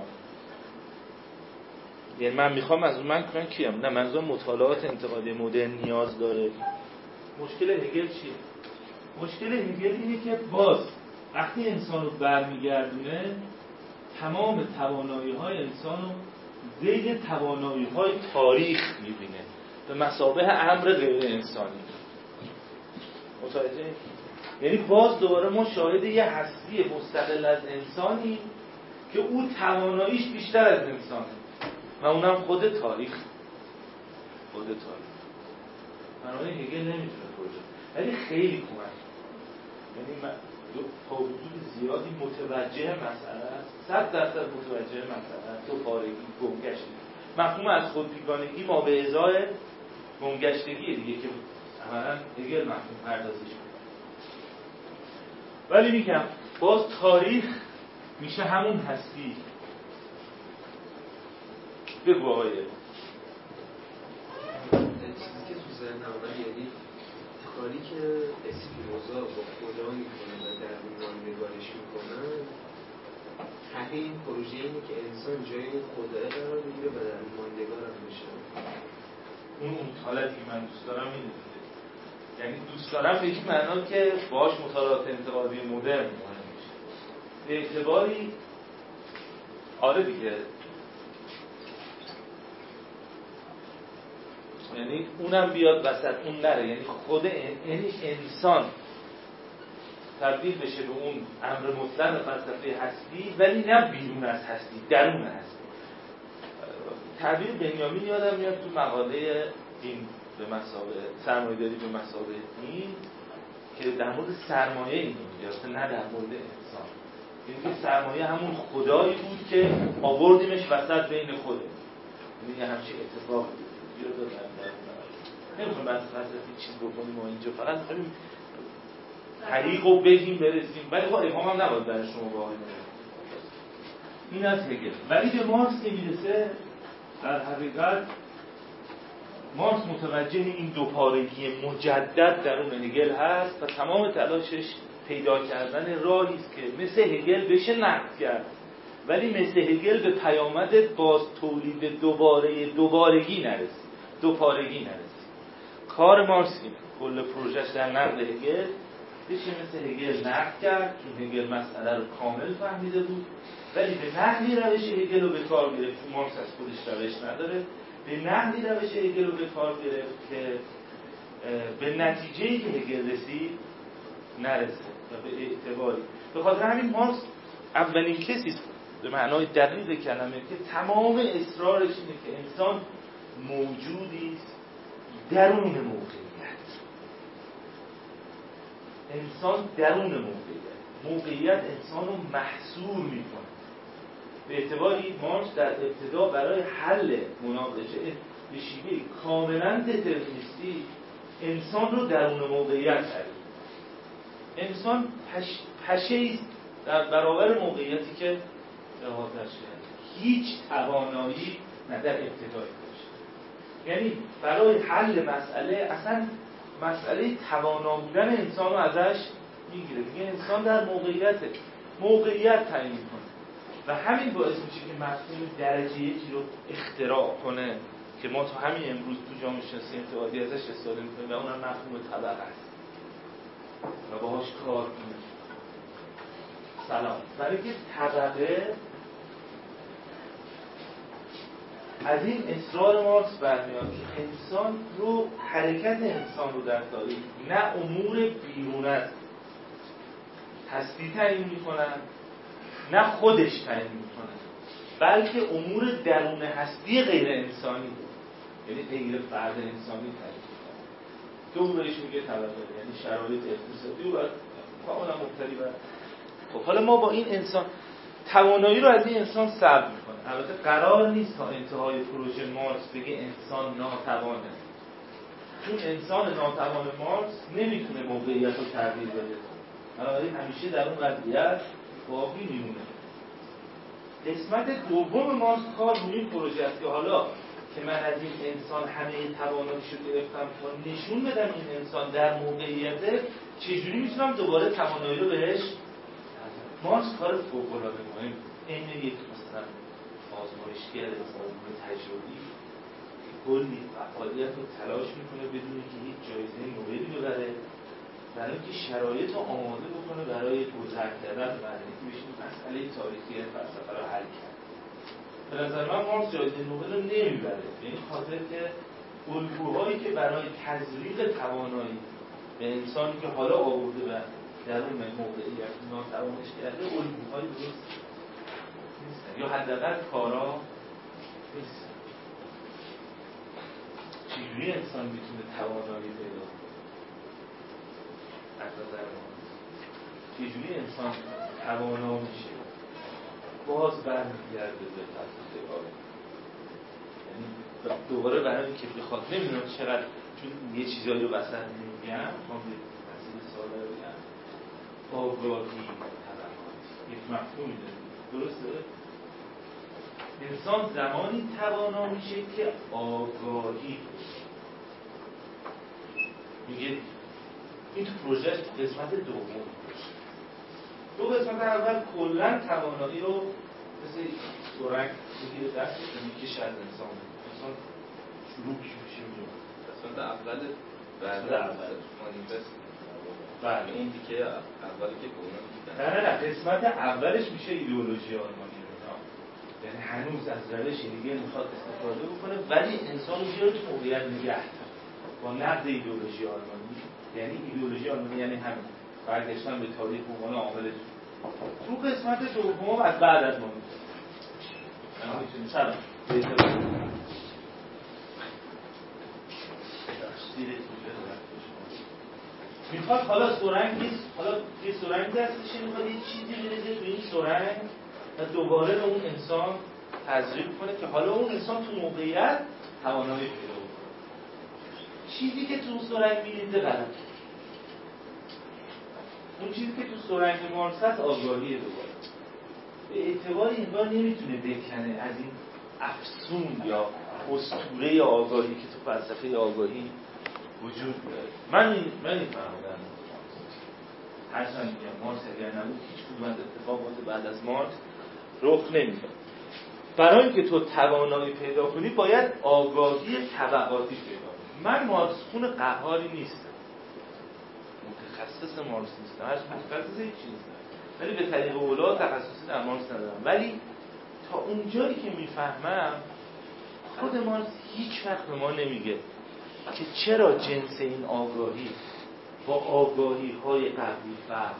یعنی من میخوام از من کیم؟ نه، منظور مطالعات انتقادی مدرن نیاز داره. مشکل هگل چیه؟ مشکل هگل اینه که باز وقتی انسان رو برمیگردونه تمام توانایی‌های انسان رو زیر توانایی‌های تاریخ میبینه به مثابه امر غیر انسانی. متوجه؟ یعنی باز دوباره ما شاهد یه هستی مستقل از انسانی که او تواناییش بیشتر از انسانه و اونم خود تاریخ. بنابراین هگل نمیتونه پروژه، ولی خیلی کمک. یعنی من تا حدود زیادی متوجه مسئله است، 100% متوجه مسئله است. دو پارگی، گمگشتگی، مفهوم از خودبیگانگی ما به ازای گمگشتگی دیگه که عملاً هگل مفهوم پردازیش میکنه. ولی میگم باز تاریخ میشه همون هستی. بگو آقای چیزی که تو ذهنم اومد، یعنی کاری که اسپینوزا با خدا میکنه و در اون نگارش میکنه، ته این پروژه اینه که انسان جای اون خداه قرار میگیره و در ماندگار هم میشه. اون حالتی که من دوست دارم اینه، یعنی دوست دارم به این معنا که باهاش مطالعات انتقادی مدرن مهم میشه. به اعتباری آره دیگه، یعنی اونم بیاد وسط، اون نره، یعنی خود یعنی انسان تبدیل بشه به اون امر مطلق فلسفه هستی، ولی نه بیرون از هستی، درون هستی. تعبیر بنیامین یادم میاد تو مقاله این به مثابه سرمایه‌داری به مثابه دین که در مورد سرمایه این میگه، نه در مورد انسان. یعنی که سرمایه همون خدایی بود که آوردیمش وسط بین خود. یعنی همچین اتفاق بیاد دادن. نمیخوام بحث فلسفی چیز بکنیم ما اینجا، فقط می‌خوایم طریقو بگیم برسیم، ولی خب ابهام هم نباید برای شما واقعا. این از هگل. ولی به مارکس که میرسه، در حقیقت مارکس متوجه این دوپارگی مجدد درون هگل هست و تمام تلاشش پیدا کردن راهی است که مثل هگل بشه نقد کرد، ولی مثل هگل به پیامد باز تولید دوبارگی نرسید، دوپارگی نرسید. کار مارکس اینه، کل پروژهش در نقد هگل بشه مثل هگل نقد کرد، چون هگل مسئله رو کامل فهمیده بود، ولی به نحوی روش هگل رو به کار گرفت. مارکس از خودش روش نداره، به نحوی روش هگل رو به کار گرفت که به نتیجه‌ای که هگل رسید نرسه و به اعتباری. به خاطر همین مارکس اولین کسی به معنای دقیق کلمه که تمام اصرارش اینه که انسان موجودی است درون موقعیت. انسان درون موقعیت انسان رو محصور میکنه. به اعتباری مارکس در ابتدا برای حل مناقشه به شیوه کاملا دترمینیستی انسان رو درون موقعیت تعریف. انسان پشه‌ای در برابر موقعیتی که احاطه‌اش کرده، هیچ توانایی نه در ابتدای داشت. یعنی برای حل مسئله اصلا مسئله توانا بودن انسان رو ازش میگیره. میگه انسان در موقعیت تعیین کنه و همین باعث میشه که مفهوم درجه یکی رو اختراع کنه که ما تا همین امروز تو جامعه شناسی انتقادی ازش استفاده میکنیم و اونم مفهوم طبقه است و باهاش کار کنیم. سلام. برای که طبقه از این اصرار مارکس برمیاد که انسان رو حرکت انسان رو در تاریخ نه امور بیرون از هستی تعیین میکنن نه خودش تعیین میکنن، بلکه امور درون هستی غیر انسانی، یعنی غیر فرد انسانی تعیین میکنن که اون بهش میگه طبقه، یعنی شرایط اقتصادی و کاملا مختلفه. خب حالا ما با این انسان توانایی رو از این انسان سلب میکنه. البته قرار نیست تا انتهای پروژه مارکس بگه انسان ناتوانه، چون انسان ناتوان مارکس نمیتونه موقعیت رو تغییر بده، بنابراین همیشه در اون وضعیت باقی میمونه. قسمت دوم مارکس کار روی این پروژه است که حالا که من از این انسان همه تواناییشو گرفتم تا نشون بدم این انسان در موقعیته، چجوری میتونم دوباره توانایی رو بهش. مارکس کار فوق‌العاده مهم این یک مثلا آزمایشگر علوم تجربی که کلی فعالیت رو تلاش میکنه بدون که هیچ جایزه نوبلی ببره، برای اینکه شرایط رو آماده بکنه برای گذر کردن و اینکه بشه مسئله تاریخی فلسفه رو حل کرد. به نظر من مارکس جایزه نوبل رو نمیبره، یعنی خاطر که الگوهایی که برای تزریق توانایی به انسانی که حالا آورده به درون موقعیت ناتوانش کرده الگوهای درست نیستن یا حداقل کارا نیستن. چجوری انسان میتونه توانایی پیدا کنه؟ از نظر ما چجوری انسان توانا میشه؟ باز برمیگرده به فلسفه کاری. یعنی دوباره برای اینکه بخواد نمیدونم چقدر، چون یه چیزایی رو وسط نمیگم، ما به مسئله ساده رو بگم. آگاهی طبقات یک مفهومی داره، درسته؟ انسان زمانی توانا میشه که آگاهی میگه. این تو پروژه قسمت دوم. تو قسمت اول کلا توانایی رو مثل سرنگ میگیره دستش و میکشه از انسان شروع میشه میاد. قسمت اول بعد اول مانیفست. بله این دیگه اولی که گفتم. نه قسمت اولش میشه ایدئولوژی آلمانی. یعنی هنوز از روش دیگه میخواد استفاده بکنه ولی انسان رو تو موقعیت نگه داره با نقد ایدئولوژی آلمانی. یعنی ایدئولوژی آلمانی یعنی همین برگشتن به تاریخ به عنوان عامل تو قسمت دوم از بعد از مانیفست. سلام میخواد حالا سرنگ نیست، حالا یه سرنگ دستشه میخواد یه چیزی بریزه تو این سرنگ و دوباره به اون انسان تزریق کنه که حالا اون انسان تو موقعیت توانایی پیدا کنه. چیزی که تو سرنگ میریزه غلطه. اون چیزی که تو سرنگ مارکس هست آگاهیه. دوباره به اعتباری انگار نمیتونه بکنه از این افسون یا اسطوره آگاهی که تو فلسفه آگاهی وجود داره. من این فهمیدم. هرچند میگم مارکس اگر نبود هیچ کدوم از اتفاقات بعد از مارکس رخ نمی‌داد. برای اینکه تو توانایی پیدا کنی باید آگاهی طبقاتی پیدا کنی. من مارکس خون قهاری نیستم، متخصص مارکس نیستم، متخصص هیچ چیز نیستم، ولی به طریق اولا تخصصی در مارکس ندارم. ولی تا اونجایی که میفهمم خود مارکس هیچ وقت به ما نمیگه که چرا جنس این آگاهی با آگاهی های قبلی فرق.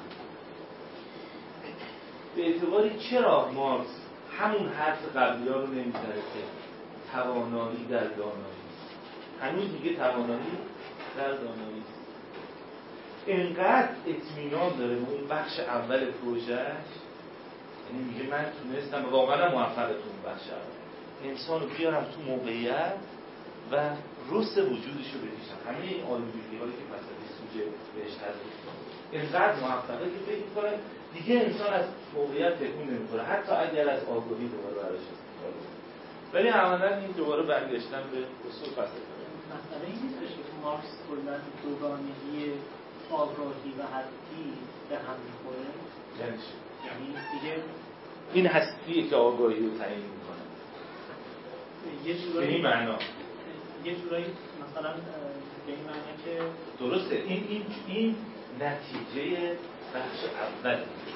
به اعتباری چرا مارکس همون حرف قبلی ها رو نمیزنه که توانایی در دانایی، هنوز میگه توانایی در دانایی. اینقدر اطمینان داره به اون بخش اول پروژهش، یعنی میگه من تونستم واقعا موفق تو اون بخش اول انسان رو بیارم تو موقعیت و رس وجودش رو بکشم. همه این آلودگی هایی که مثلا سوژه بهش تزریق کنه اینقدر موفقه که فکر میکنه دیگه انسان از موقعیت تکون نمیخوره حتی اگر از آگاهی دوباره براش استفاده کنه. ولی عملا این دوباره برگشتن به اصول فلسفه. مسئله این نیستش که مارکس کلا دوگانگی آگاهی و هستی به هم میخوره. یعنی دیگه این هستیه که آگاهی رو تعیین میکنه. یه جورایی به این معنا، یه جورایی مثلا به این معنا که درسته این نتیجه بخش اول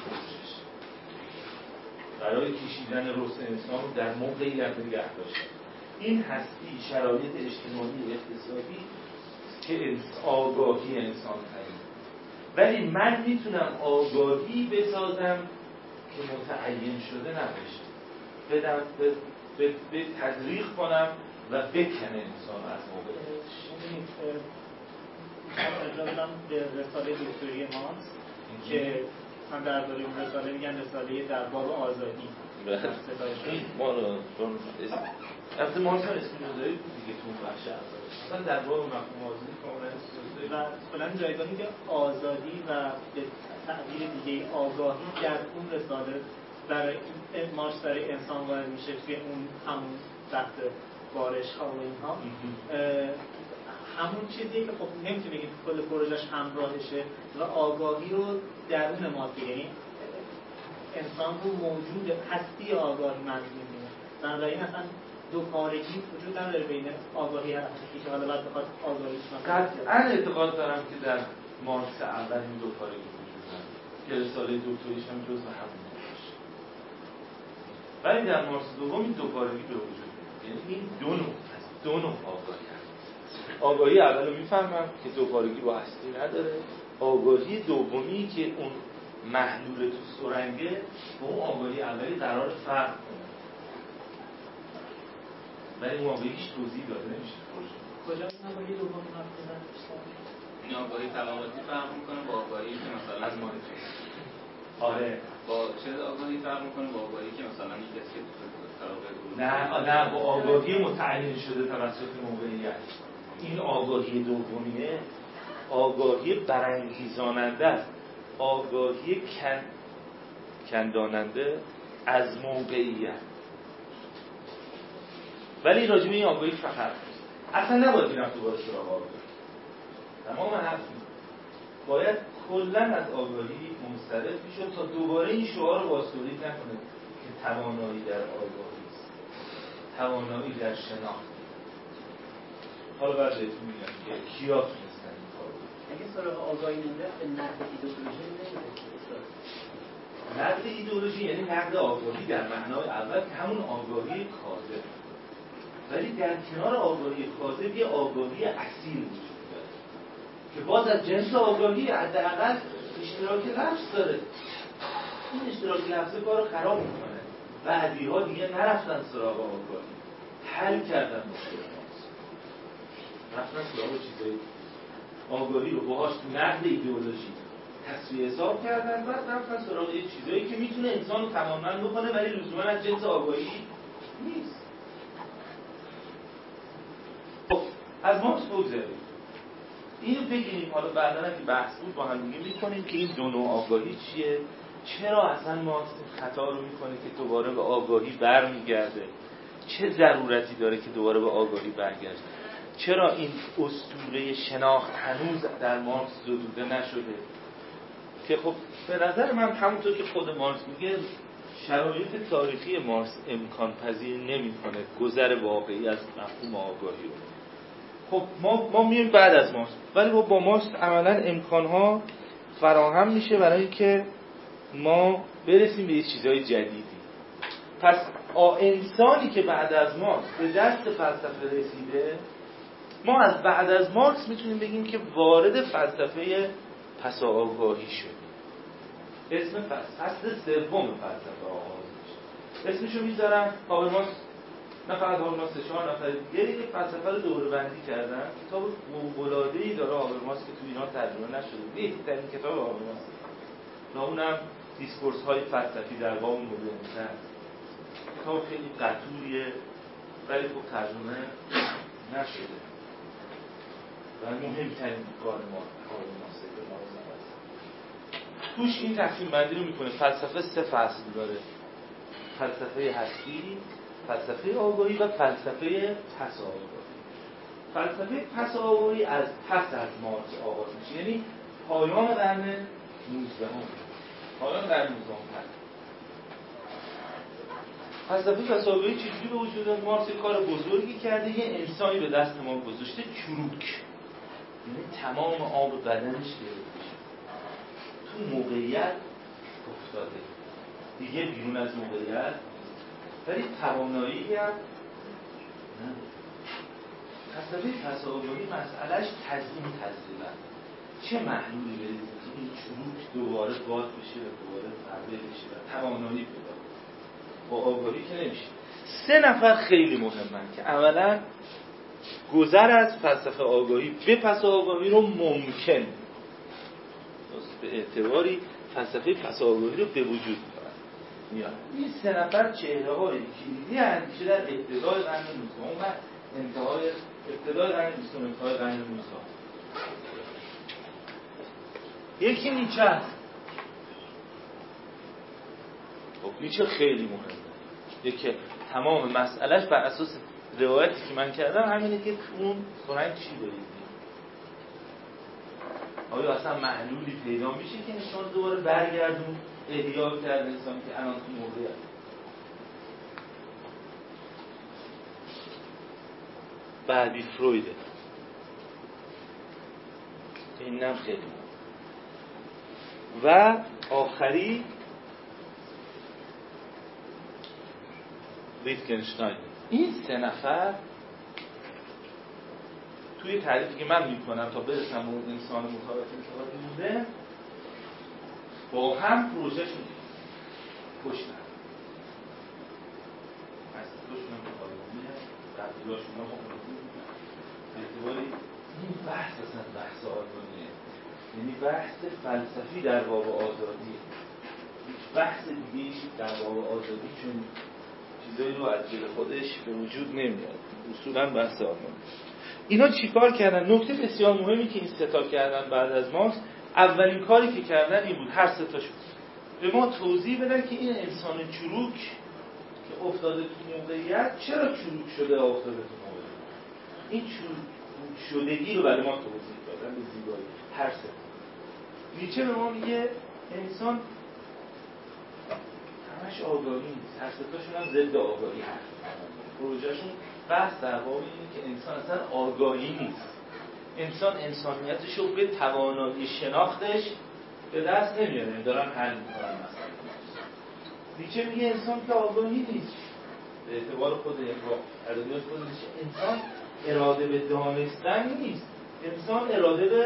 برای کشیدن رشد انسان رو در موقعیت نگه داشتن. این هستی شرایط اجتماعی اقتصادی که آگاهی انسان تعیین. ولی من میتونم آگاهی بسازم که متعین شده نباشه، بدم به تزریق کنم و بکنه انسان از موقعیت. ارجاع بدم به رساله دکتری مارکس که من درباره اون رساله میگن رساله دربار آزادی. ما رو البته مارکس هم اسمی رو دارید دیگه تو اون بخش اول مثلا دربار و مفهوم آزادی کاملا و کلا جایگاهی که آزادی و به تعبیر دیگه آگاهی در اون رساله برای مارکس برای انسان وارد میشه توی اون همون تحت بارش ها و اینها همون چیزیه که خب نمیتونه بگیم کل پروژهش همراهشه و آگاهی رو درون ما دیگه، یعنی انسان رو موجود هستی آگاهی منظور می‌بینه. بنابراین اصلا دو کارگی وجود نداره بین آگاهی هستی که حالا بعد بخواد آگاهی قطعاً اعتقاد دارم که در مارکس اول این دو کارگی وجود نداره که رساله دکتریش هم جزء همون باشه. ولی در مارکس دوم این دو کارگی به وجود میاد، یعنی این دو نوع آگاهی هست. آگاهی اول رو میفهمم که دو کارگی با هستی نداره. آگاهی دومی که اون محلول تو سرنگه با اون آگاهی اولی قرار فرق کنه، ولی اون آگاهی هیچ توضیح داده نمیشه. کجا این آگاهی دومی حرف بزنید؟ این آگاهی طبقاتی فرق میکنه با آگاهی که مثلا از ما آره با چه آگاهی فرق میکنه با آگاهی که مثلا یک کسی نه با آگاهی متعین شده توسط موقعیت. این آگاهی دومیه آگاهی برانگیزاننده است، آگاهی کنداننده از موقعیت. ولی راجع به این آگاهی فقط اصلا نباید این رفت دوباره سراغ آگاهی. تمام حرف باید کلا از آگاهی منصرف میشد تا دوباره این شعار رو بازتولید نکنه که توانایی در آگاهی است، توانایی در شناخت. حالا بعد بهتون میگم که کیا تونستن این کار رو. اگه سراغ آگاهی مونده به نقد ایدئولوژی نمیرسه. نقد ایدئولوژی یعنی نقد آگاهی در معنای اول که همون آگاهی کاذب، ولی در کنار آگاهی کاذب یه آگاهی اصیل وجود داره که باز از جنس آگاهی حداقل اشتراک لفظ داره. این اشتراک لفظ کارو خراب میکنه. بعدی‌ها دیگه نرفتن سراغ آگاهی، حل کردن مشکل ماست، رفتن سراغ چیزایی آگاهی رو باهاش تو نقد ایدئولوژی تصفیه حساب کردن، بعد رفتن سراغ یه چیزایی که میتونه انسان رو توانمند بکنه ولی لزوما از جنس آگاهی نیست. خب از مارکس بگذاریم اینو بگیریم، حالا بعدا که بحث بود با هم دیگه میکنیم که این دو نوع آگاهی چیه، چرا اصلا مارکس خطا رو میکنه که دوباره به آگاهی برمیگرده، چه ضرورتی داره که دوباره به آگاهی برگرده، چرا این اسطوره شناخت هنوز در مارکس زدوده نشده. که خب به نظر من همونطور که خود مارکس میگه شرایط تاریخی مارکس امکان پذیر نمیکنه گذر واقعی از مفهوم آگاهی رو. خب ما میایم بعد از مارکس، ولی با مارکس عملا امکانها فراهم میشه برای اینکه ما برسیم به یه چیزای جدیدی. پس انسانی که بعد از مارکس به دست فلسفه رسیده، ما از بعد از مارکس میتونیم بگیم که وارد فلسفه پس آگاهی شد. اسم فصل سوم فلسفه آغاز میشه. اسمشو میذارن هابرماس، نه فقط هابرماس، 4 نفر دیگه که فلسفه رو دوره‌بندی کردن. کتاب فوق‌العاده‌ای داره هابرماس که تو ایران ترجمه نشده. بهترین کتاب هابرماس. و اونم دیسکورس‌های فلسفی در باب مدرنیته. کتاب خیلی قطوریه ولی خب ترجمه نشده. و مهمترین کار ما هابرماسه که ما توش این تقسیم بندی رو میکنه. فلسفه 3 فصل داره: فلسفه هستی، فلسفه آگاهی و فلسفه پس آگاهی. فلسفه پس آگاهی از پس از مارکس آغاز میشه، یعنی پایان قرن 19. پایان قرن 19. فلسفه پس آگاهی چجوری به وجود اومد؟ مارکس کار بزرگی کرده، یه انسانی به دست ما گذاشته چروک، یعنی تمام آب بدنش گرفته، تو موقعیت افتاده، دیگه بیرون از موقعیت، ولی توانایی هم نداره. فلسفه پس آگاهی مسئلهش تزیین تجربه، چه محلولی بریزه که این چروک دوباره باد بشه و دوباره پرده بشه و توانایی پیدا با آگاهی که نمیشه. 3 نفر خیلی مهمن که اولا گذر از فلسفه آگاهی به پس آگاهی رو ممکن به اعتباری فلسفه پس آگاهی رو به وجود میارن. این 3 نفر چهره‌های کلیدی اندیشه در ابتدای قرن 19 و ابتدای قرن 20 و انتهای قرن 19. یکی نیچه است. خب نیچه خیلی مهمه. یکی تمام مسئلهش بر اساس روایتی که من کردم همینه که اون سرنگ چی دارید؟ آیا اصلا محلولی پیدا میشه که انسان دوباره برگردون احیا کرد انسانی که الان تو موقعیت؟ بعدی فرویده. اینم خیلی مهم. و آخری ویتگنشتاین. این 3 نفر توی تعریفی که من میکنم تا برسم به اون انسان مطابق انتقادی بوده با هم پروژهشون کشتن. اصلاحشون هم مطابقیه قبولاشون هم مطابقیه. به اعتباری این بحث اصلا بحث آزادیه، یعنی بحث فلسفی در باب آزادی، هیچ بحث دیگه‌ایش در باب آزادی چون چیزایی رو از دل خودش به وجود نمیاد. اصولا بحث آزادی. اینا چیکار کردن؟ نکته بسیار مهمی که این 3 تا کردن بعد از مارکس، اولین کاری که کردن این بود هر 3 تاشون به ما توضیح بدن که این انسان چروک که افتاده تو موقعیت چرا چروک شده افتاده تو موقعیت. این چروک شدگی رو برای ما توضیح دادن به زیبایی. هر 3 نیچه به ما میگه انسان همش آگاهی نیست، هر 3 تاشون هم ضد آگاهی هست. پروژهشون بحث در باب اینه که انسان اصلا آگاهی نیست. انسان انسانیتش رو به توانایی شناختش به دست نمیاره، دارن حل میکنن مثلا. نیچه میگه انسان که آگاهی نیست به اعتبار خود ادبیات خودش، انسان اراده به دانستن نیست، انسان اراده به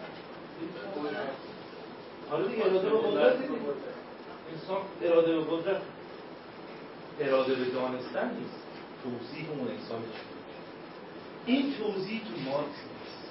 حالا دیگه اراده به قدرت نیست. انسان اراده به قدرت، اراده به دانستن نیست. توضیح اون انسان چیه؟ این توضیح تو مارکس نیست.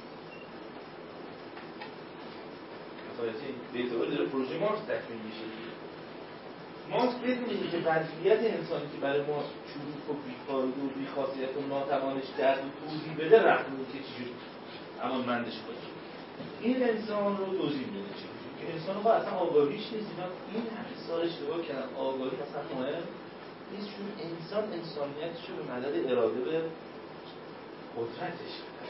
متوجه به اعتبار داره پروژه مارکس تکمیل میشه. مارکس بدون اینکه وضعیت انسانی که برای ما چروک و بیکار و بی‌خاصیت و ناتوانش درد و توضیح بده رفت که چجوری اما مندش باشه. این انسان رو توضیح میده که انسان با اصلا آگاهیش نیست. این حسار اشتباه کردن. آگاهی اصلا مهم نیست، چون انسان انسانیتش رو به مدد اراده به قدرتش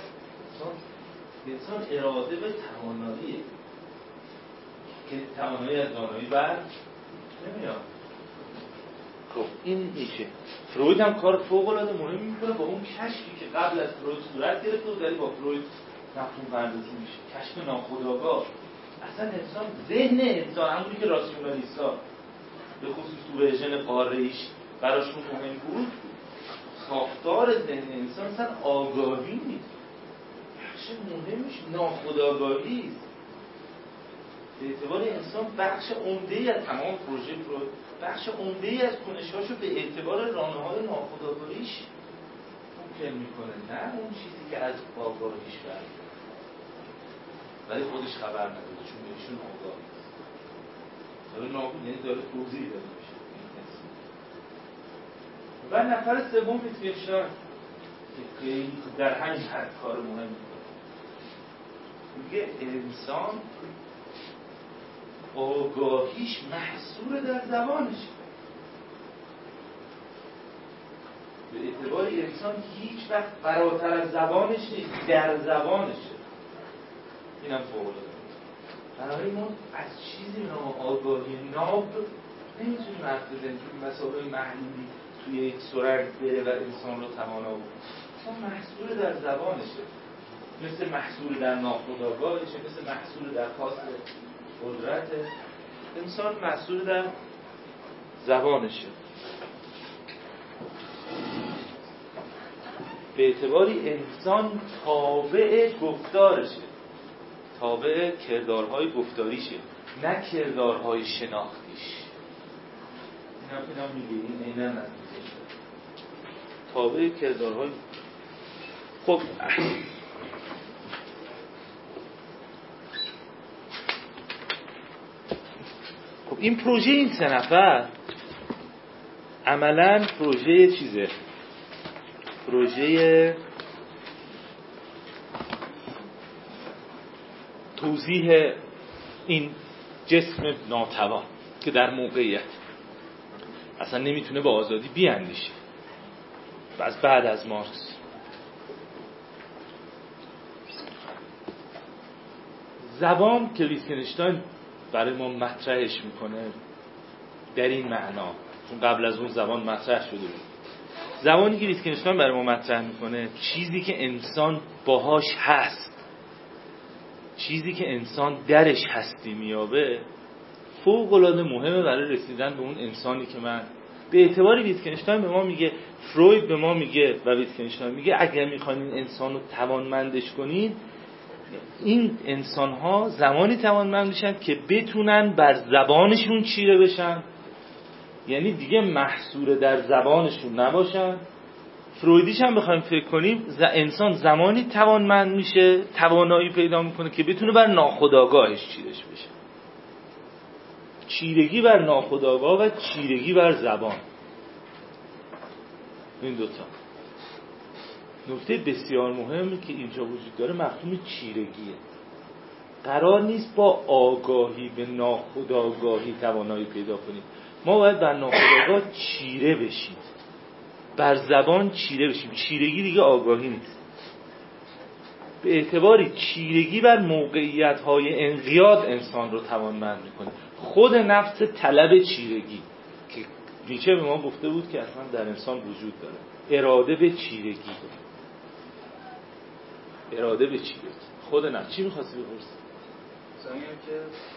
انسان اراده به تواناییه که توانایی از دانایی بر نمیاد. خب این میشه. فروید هم کار فوق‌العاده مهمی میکنه با اون کشفی که قبل از فروید صورت گرفته و داری با فروید مفهوم پردازی میشه. کشف ناخودآگاه. اصلا انسان ذهن انسان همونی که راسیونالیست‌ها به خصوص تو ورژن قاره‌ایش براشون مهم بود ساختار ذهن انسان اصلا آگاهی نیست، بخش مهمش ناخودآگاهی است. به اعتبار انسان بخش عمده‌ای از تمام پروژه فروید، بخش عمده‌ای از کنش‌هاشو به اعتبار رانه‌های ناخودآگاهیش ممکن میکنه، نه اون چیزی که از آگاهیش برمیاد، ولی خودش خبر نداره چون بهشون آگاه نیست. داره نابود، یعنی داره توضیح داده میشه. و نفر سوم ویتگنشتاین که خیلی در همین حد کار مهم میکنه، میگه انسان آگاهیش محصور در زبانشه. به اعتبار انسان هیچ وقت فراتر از زبانش نیست، در زبانشه. اینم فوق‌العاده. برای ما از چیزی به نام آگاهی ناب نمیتونیم حرف بزنیم که مسائل محدودی توی یک سرنگ بره و انسان رو توانا بود. انسان محصور در زبانشه، مثل محصور در ناخودآگاهشه، مثل محصور در خواست قدرت. انسان محصور در زبانشه. به اعتباری انسان تابع گفتارشه، تابع کردارهای گفتاریشه، نه کردارهای شناختیش. اینا میگه این عیناً از تابع کردارهای. خب این پروژه این سه نفر عملاً پروژه چیزه، پروژه توضیح این جسم ناتوان که در موقعیت اصلا نمیتونه با آزادی بیاندیشه از بعد از مارکس. زبان که ویتگنشتاین برای ما مطرحش میکنه در این معنا، چون قبل از اون زبان مطرح شده بود. زبانی که ویتگنشتاین برای ما مطرح میکنه چیزی که انسان باهاش هست، چیزی که انسان درش هستی میابه، فوق‌العاده مهمه برای رسیدن به اون انسانی که من به اعتباری ویتگنشتاین به ما میگه، فروید به ما میگه و ویتگنشتاین میگه اگر میخواین این انسان رو توانمندش کنین، این انسان ها زمانی توانمند میشن که بتونن بر زبانشون چیره بشن، یعنی دیگه محصور در زبانشون نباشن. فرویدیش هم بخوایم فکر کنیم انسان زمانی توانمند میشه، توانایی پیدا میکنه که بتونه بر ناخودآگاهش چیرش بشه. چیرگی بر ناخودآگاه و چیرگی بر زبان، این دوتا نکته بسیار مهمی که اینجا وجود داره مفهوم چیرگیه. قرار نیست با آگاهی به ناخودآگاهی توانایی پیدا کنیم، ما باید بر ناخودآگاه چیره بشیم، بر زبان چیره بشیم. چیرگی دیگه آگاهی نیست. به اعتباری چیرگی بر موقعیت‌های انقیاد انسان رو توانمند می‌کنه. خود نفس طلب چیرگی که نیچه به ما گفته بود که اصلا در انسان وجود داره، اراده به چیرگی، اراده به چیرگی. خود نفس. چی می‌خواستی بپرسی؟ مثلا که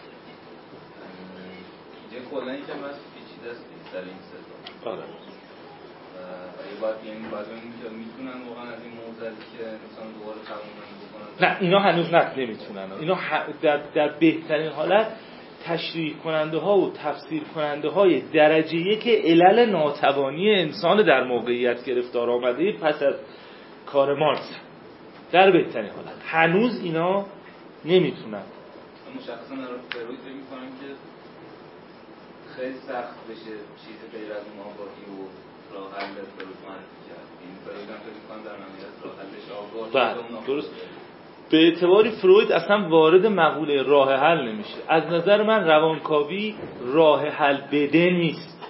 یه کلا اینکه من پیچیده است در این سه. آره. باید که میتونن واقعا از این موزلی که انسان دوباره توانمند بکنن؟ نه، اینا هنوز نمیتونن. اینا در بهترین حالت تشریح کننده ها و تفسیر کننده های درجه یک علل ناتوانی انسان در موقعیت گرفتار آمده پس از کار مارکس. در بهترین حالت هنوز اینا نمیتونن. مشخصا در فروید فکر می‌کنم که خیلی سخت بشه چیز غیر از اون آگاهی و راه حل فروید معرفی کرد. این فروید هم فکر می‌کنم در نهایت راه حلش آگاهی. درست. به اعتباری فروید اصلا وارد مقوله راه حل نمیشه. از نظر من روانکاوی راه حل بده نیست،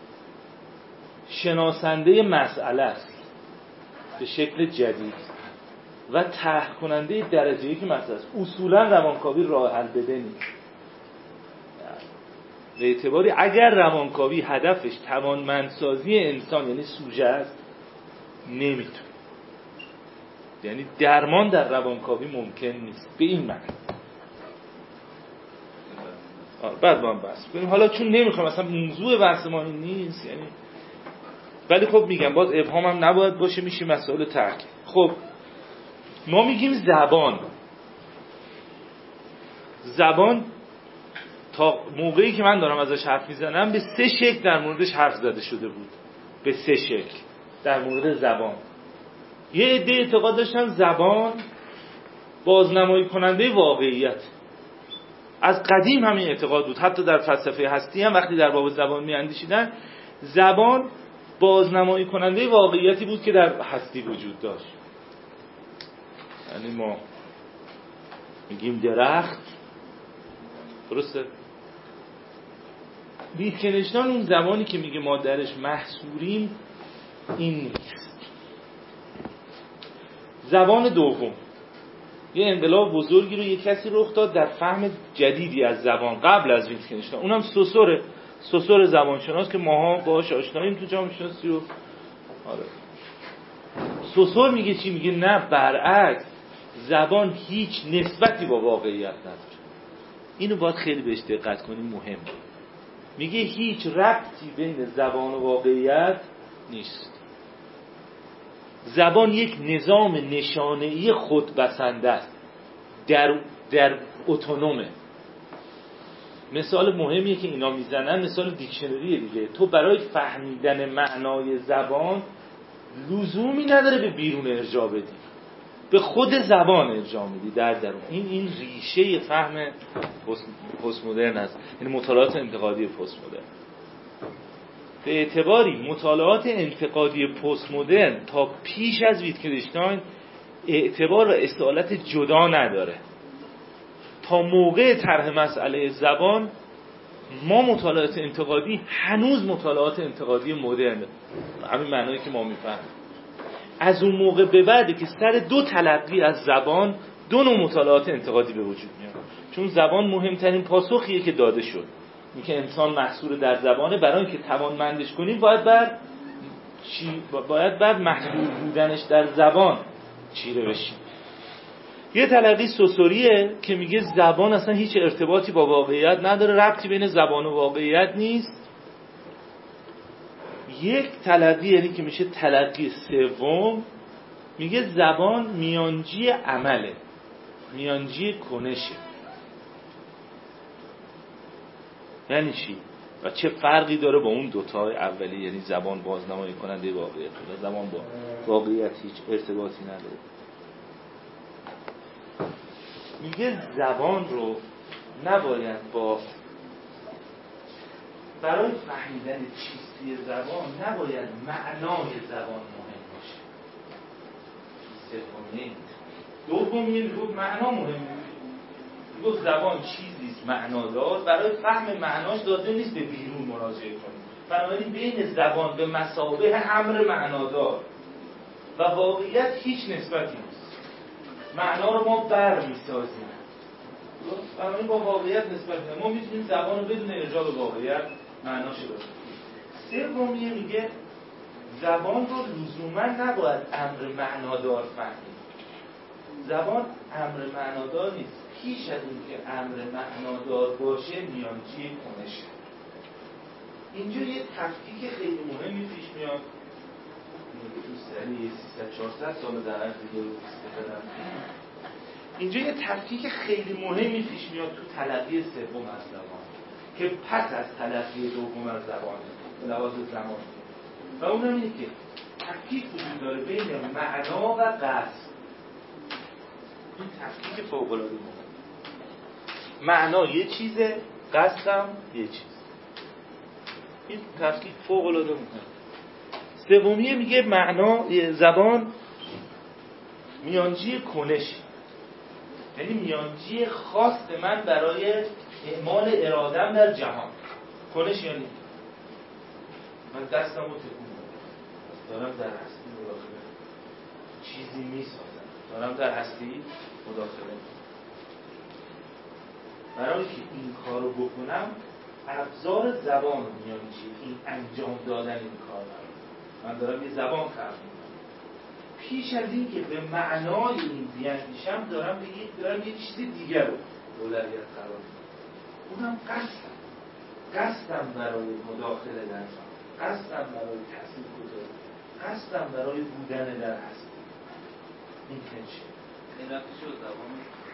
شناسنده مسئله است به شکل جدید و طرح کننده درجه یک مسئله است. اصولا روانکاوی راه حل بده نیست. به اعتباری اگر روانکاوی هدفش توانمندسازی انسان یعنی سوژه است، نمیتونه، یعنی درمان در روانکاوی ممکن نیست به این معنی. بعد با هم بحث کنیم. حالا چون نمیخوام، مثلا موضوع بحث ما این نیست، یعنی ولی خب میگم باز ابهام هم نباید باشه، میشه مسائل ترک. خب ما میگیم زبان تا موقعی که من دارم ازش حرف میزنم به 3 شکل در موردش حرف زده شده بود، به 3 شکل در مورد زبان. یه عده اعتقاد داشتن زبان بازنمایی کننده واقعیت. از قدیم همین اعتقاد بود، حتی در فلسفه هستی هم وقتی در باب زبان میاندیشیدن، زبان بازنمایی کننده واقعیتی بود که در هستی وجود داشت. یعنی ما میگیم درخت، درسته؟ ویتکنشتاین اون زبانی که میگه ما درش محصوریم این نیست. زبان دوم، یه انقلاب بزرگی رو یک کسی رخ داد در فهم جدیدی از زبان قبل از ویتکنشتاین، اونم سوسور زبانشناس که ماها باهاش آشناییم تو جامعه شناسی. و آره سوسور میگه چی؟ میگه نه، برعکس، زبان هیچ نسبتی با واقعیت نداره. اینو باید خیلی بهش دقت کنیم، مهمه. میگه هیچ ربطی بین زبان و واقعیت نیست. زبان یک نظام نشانه‌ای خودبسنده است، در اتونومه. مثال مهمیه که اینا میزنن مثال دیکشنریه دیگه. تو برای فهمیدن معنای زبان لزومی نداره به بیرون ارجاع بدی، به خود زبان ارجاع میدی در درون. این ریشه فهم پست مدرن است، یعنی مطالعات انتقادی پست مدرن. به اعتباری مطالعات انتقادی پست مدرن تا پیش از ویتکنشتاین اعتبار و اصالت جدا نداره. تا موقع طرح مسئله زبان ما مطالعات انتقادی هنوز مطالعات انتقادی مدرنه، همین معنایی که ما میفهمیم. از اون موقع به بعده که سر 2 تلقی از زبان 2 نوع مطالعات انتقادی به وجود میاد. چون زبان مهمترین پاسخیه که داده شد، این که انسان محصور در زبانه. برای اینکه توانمندش کنیم باید بر محصور بودنش در زبان چیره بشیم. یه تلقی سوسوریه که میگه زبان اصلا هیچ ارتباطی با واقعیت نداره، ربطی بین زبان و واقعیت نیست. یک تلقی یعنی که میشه تلقی سوم، میگه زبان میانجی عمله، میانجی کنشه. یعنی چی؟ و چه فرقی داره با اون 2 تا اولی، یعنی زبان بازنمایی کننده واقعیت و زبان با واقعیت هیچ ارتباطی نداره. میگه زبان رو نباید برای فهمیدن چیستی زبان نباید معنای زبان مهم باشه. سومی دومی میگه معنا مهمه. میگه زبان چیزیست معنادار، برای فهم معناش لازم نیست به بیرون مراجعه کنیم. بنابراین بین زبان به مثابه امر معنادار و واقعیت هیچ نسبتی نیست. معنا رو ما برمی‌سازیم، بنابراین با واقعیت نسبت نداره. ما میتونیم زبان رو بدون ارجاع به واقعیت معناشو بفهمیم. سومیه میگه زبان رو لزوما نباید امر معنادار فهمید. زبان امر معنادار نیست، پیش از این که امر معنادار باشه میانجی کنشه. اینجا یه تفکیک خیلی مهمی پیش میاد. تو سری 300-400 سال در عرض استفاده. اینجا یه تفکیک خیلی مهمی پیش میاد تو تلقی سوم از زبان که پس از تلقی دوم از زبانه به لحاظ زمان، و اونم اینه که تفکیک وجود داره بین معنا و قصد. این تفکیک فوق‌العاده مهمه. معنا یه چیزه، قصدم یه چیز. این تفکیک فوق‌العاده مهمه. سومیه میگه معنا زبان میانجی کنش، یعنی میانجی خواست من برای اعمال ارادم در جهان. کنش یعنی من دستم رو تکون دارم در هستی مداخله، چیزی میسازم، دارم در هستی مداخله. برای که این کار رو بکنم ابزار زبان رو میانجی این انجام دادن این کار من دارم یه زبان خلق میکنم. پیش از این که به معنای این بیاندیشم دارم یه چیز دیگر رو اولویت قرار میدم. اونم قصدم برای مداخله در جهان. قصدم برای تأثیر گذاری، قصدم برای بودن در هستی. اینتنشن این رفتی شد زبان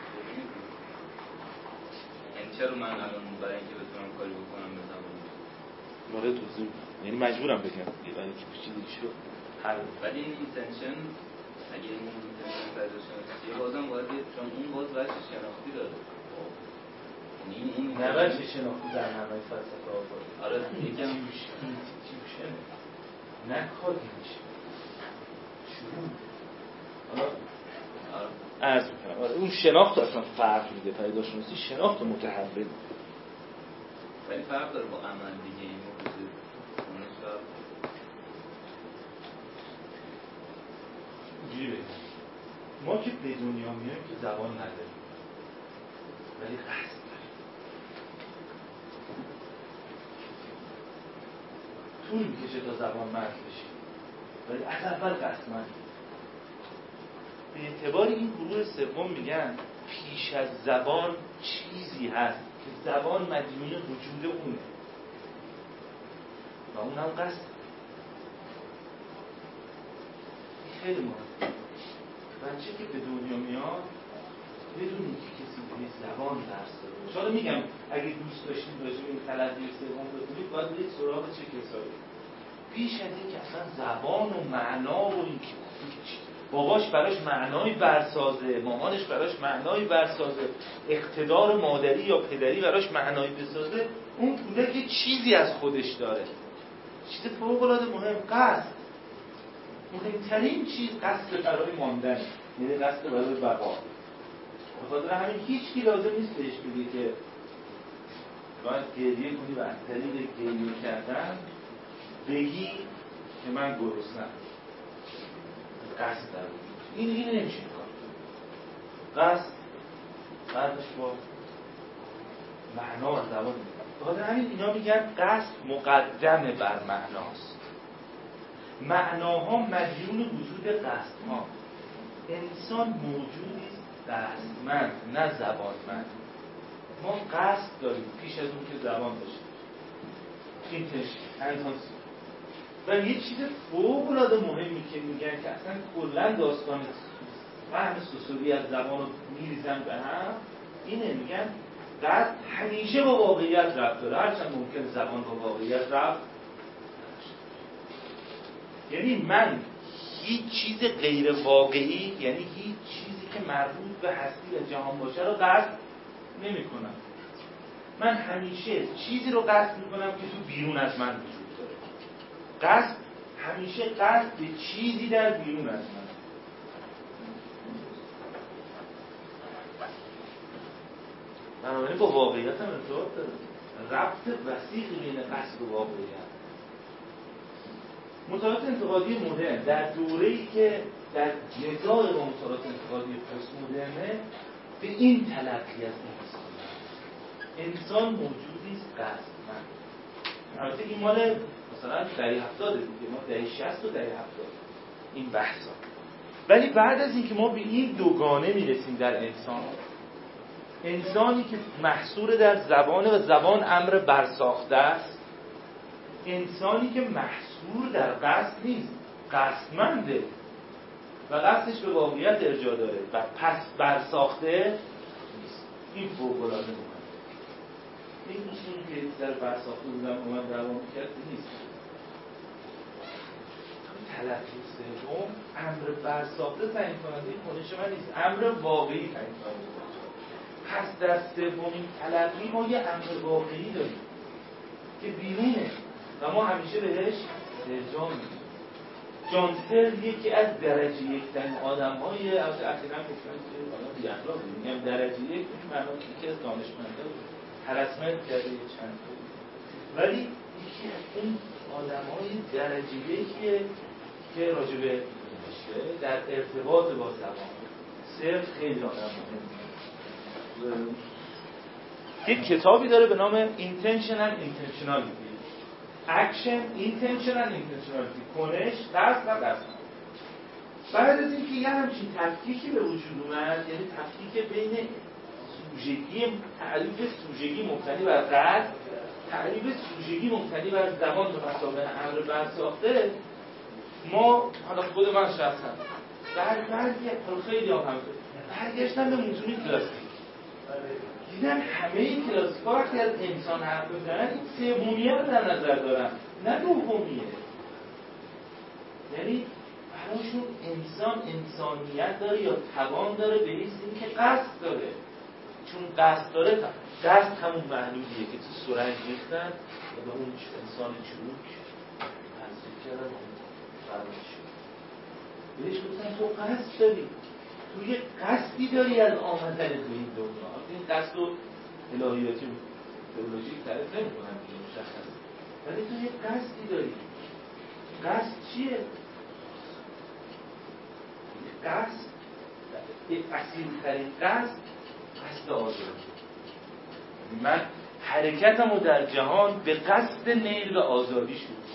یعنی چرا من الان برای اینکه بتونم کاری بکنم به زبان وارد توضیح یعنی مجبورم بگم برای اینکه پیچیده شد هر ولی این اینتنشن اگه این اینتنشن پیدا شناسی بازم باید چون اون باز وجه شناختی داره یعنی اون نه وجه شناختی در نمای فلسفه آفاقی آره یکم اینتیوشن نه کاگنیشن شروع حالا عرض میکنم آره اون شناخت اصلا فرق میده پیدا شناسی شناخت متحول ولی فرق داره با عمل دیگه این موضوع اونش فرق اینجوری بگم ما که به دنیا میایم که زبان نداریم ولی قصد داریم طول میکشه تا زبان مرز بشیم ولی از اول قصد من به اعتبار این گروه سوم میگن پیش از زبان چیزی هست که زبان مدیون وجود اونه و اونم قصد خیلی مهم بچه که به دنیا میاد بدون اینکه کسی به زبان درس داره حالا میگم اگه دوست داشتید راجع به این تلقی سوم بخونید باید برید سراغ چه کسایی بیش از اینکه اصلا زبان و معنا و این که باباش براش معنایی برسازه مامانش براش معنایی برسازه اقتدار مادری یا پدری براش معنایی بسازه اون کودک یه چیزی از خودش داره چیز فوق‌العاده مهم قصد مهمترین چیز قصد برای ماندن یعنی قصد برای بقا به خاطر همین هیچ کی لازم نیست بهش بگه که باید گریه کنی و از طریق گریه کردن بگی که من گرسنه‌ام قصد در وجود این دیگه نمیشه کار قصد فرقش با معنا و زبان بخاطر همین اینا میگن قصد مقدمه بر معناست معناها مدیون وجود قصدها انسان موجودی قصدمند نه زبانمند ما قصد داریم پیش از اون که زبان داشتیم اینتنشن و یه چیز فوق‌العاده مهمی که میگن که اصلا کلا داستان فهم سوسوری از زبان رو میریزن به هم اینه میگن قصد همیشه با واقعیت ربط داره هرچند ممکن زبان با واقعیت ربط یعنی من هیچ چیز غیر واقعی یعنی هیچ چیزی که مربوط به هستی و جهان باشه رو قصد نمی کنم من همیشه چیزی رو قصد می کنم که تو بیرون از من وجود داره قصد همیشه قصد به چیزی در بیرون از من بنابراین با واقعیت هم ارتباط داره ربط وسیقی بین قصد و واقعیت مطالعات انتقادی مدرن در دوره‌ای که در جزای با مطالعات انتقادی پست مدرنه به این تلقی از انسان موجودی است قصدمند البته این مال مثلا دهه 70 دیگه ما دهه 60 و دهه 70 این بحثا ولی بعد از اینکه ما به این دوگانه میرسیم در انسانی که محصور در زبانه و زبان امر برساخته است انسانی که محصور در قصد نیست قصدمنده و قصدش به واقعیت ارجاع داره و پس برساخته نیست این فوق‌العاده مهمه این اصول که در برساخته بودم اومد دوام کرد نیست تلقی سوم امر برساخته تعیین کننده خودش من نیست امر واقعی تعیین کننده پس در سومین تلقی ما یه امر واقعی داریم که بیرونه و ما همیشه بهش ارجاع میدیم جان سر یکی از درجه یک ترین آدم‌های اخیراً گفتن که آدم بی اخلاقه میگم درجه یک معنا که از دانشمندا هراسمنت کرده چند ولی یکی از اون آدم‌های درجه یکیه که راجع به در ارتباط با زبان سر خیلی آدم مهمه یک کتابی داره به نام Intentional Intentionality Action Intentional Intentionality کنش قصد و قصد بعد از اینکه یه همچین تفکیکی به وجود اومد یعنی تفکیک بین سوژگی تعریف سوژگی مبتنی بر قصد تعریف سوژگی مبتنی بر زبان به مثابه امر برساخته، ما حالا خود من شخصا خیلی هم برگشتم به متون کلاسیک، دیدم همه کلاسیک ها وقتی از انسان حرف میزنن این سومیه رو در نظر دارن نه دومیه. یعنی براشون انسان انسانیت داره یا توان داره به این که قصد داره، چون قصد داره قصد همون محلولیه که تو سرنگ ریختن و به اون انسان چروک نزدیک کردن فرار شد. بهش گفتن تو قصد داری، تو یه قصدی داری از آمدن به این دنیا. این قصد و الهیاتی تئولوژیک تعریف نمی‌کنم که مشخص، ولی تو یه قصدی داری. قصد چیه؟ قصد اصیل‌ترین قصد آزادی. من حرکتمو در جهان به قصد نیل به آزادی شد.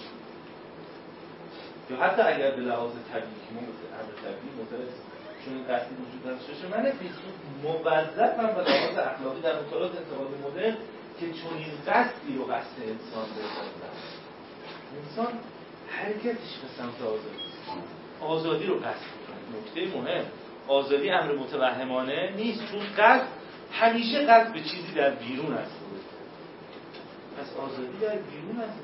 یا حتی اگر به لحاظ طبیعی ما مثل امر طبیعی معترض چون این قصدی وجود نداشته، من فیلسوف موظفم به لحاظ اخلاقی در مطالعات انتقادی مدرن که چون این قصدی رو قصد انسان بسازم. انسان حرکتش به سمت آزادی رو قصد می‌کنه. نکته مهم، آزادی امر متوهمانه نیست، چون قصد همیشه قصد به چیزی در بیرون است. پس آزادی در بیرون است.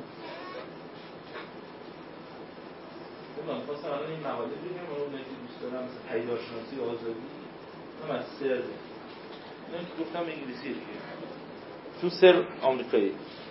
من خواستم الان این مقاله بگم و اونایی که دوست دارم مثل پیداشناسی آزادی هم از سر اینایی که گفتم انگلیسی دیگه تو سر آمریکایی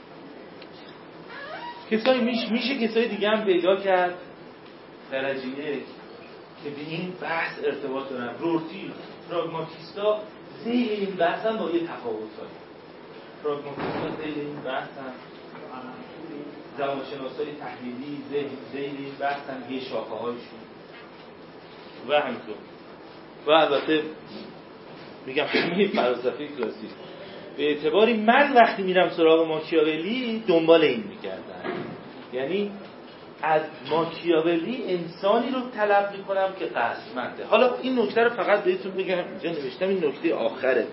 کسایی میشه کسایی دیگه هم پیدا کرد درجه یک که به این بحث ارتباط دارن. رورتی، پراگماتیستا زیر این بحث هم با یه تفاوت‌هایی. پراگماتیستا زیر این بحث هم، زبانشناسای تحلیلی زیر این بحث هم یه شاخه‌هایشون و همینطور. و البته میگم همین فلسفه کلاسیک به اعتباری من وقتی میرم سراغ ماکیاولی دنبال این میکردم، یعنی از ماکیاولی انسانی رو طلب میکنم که قصدمنده. حالا این نکته رو فقط بهتون بگم، اینجا نوشتم این نکته آخره.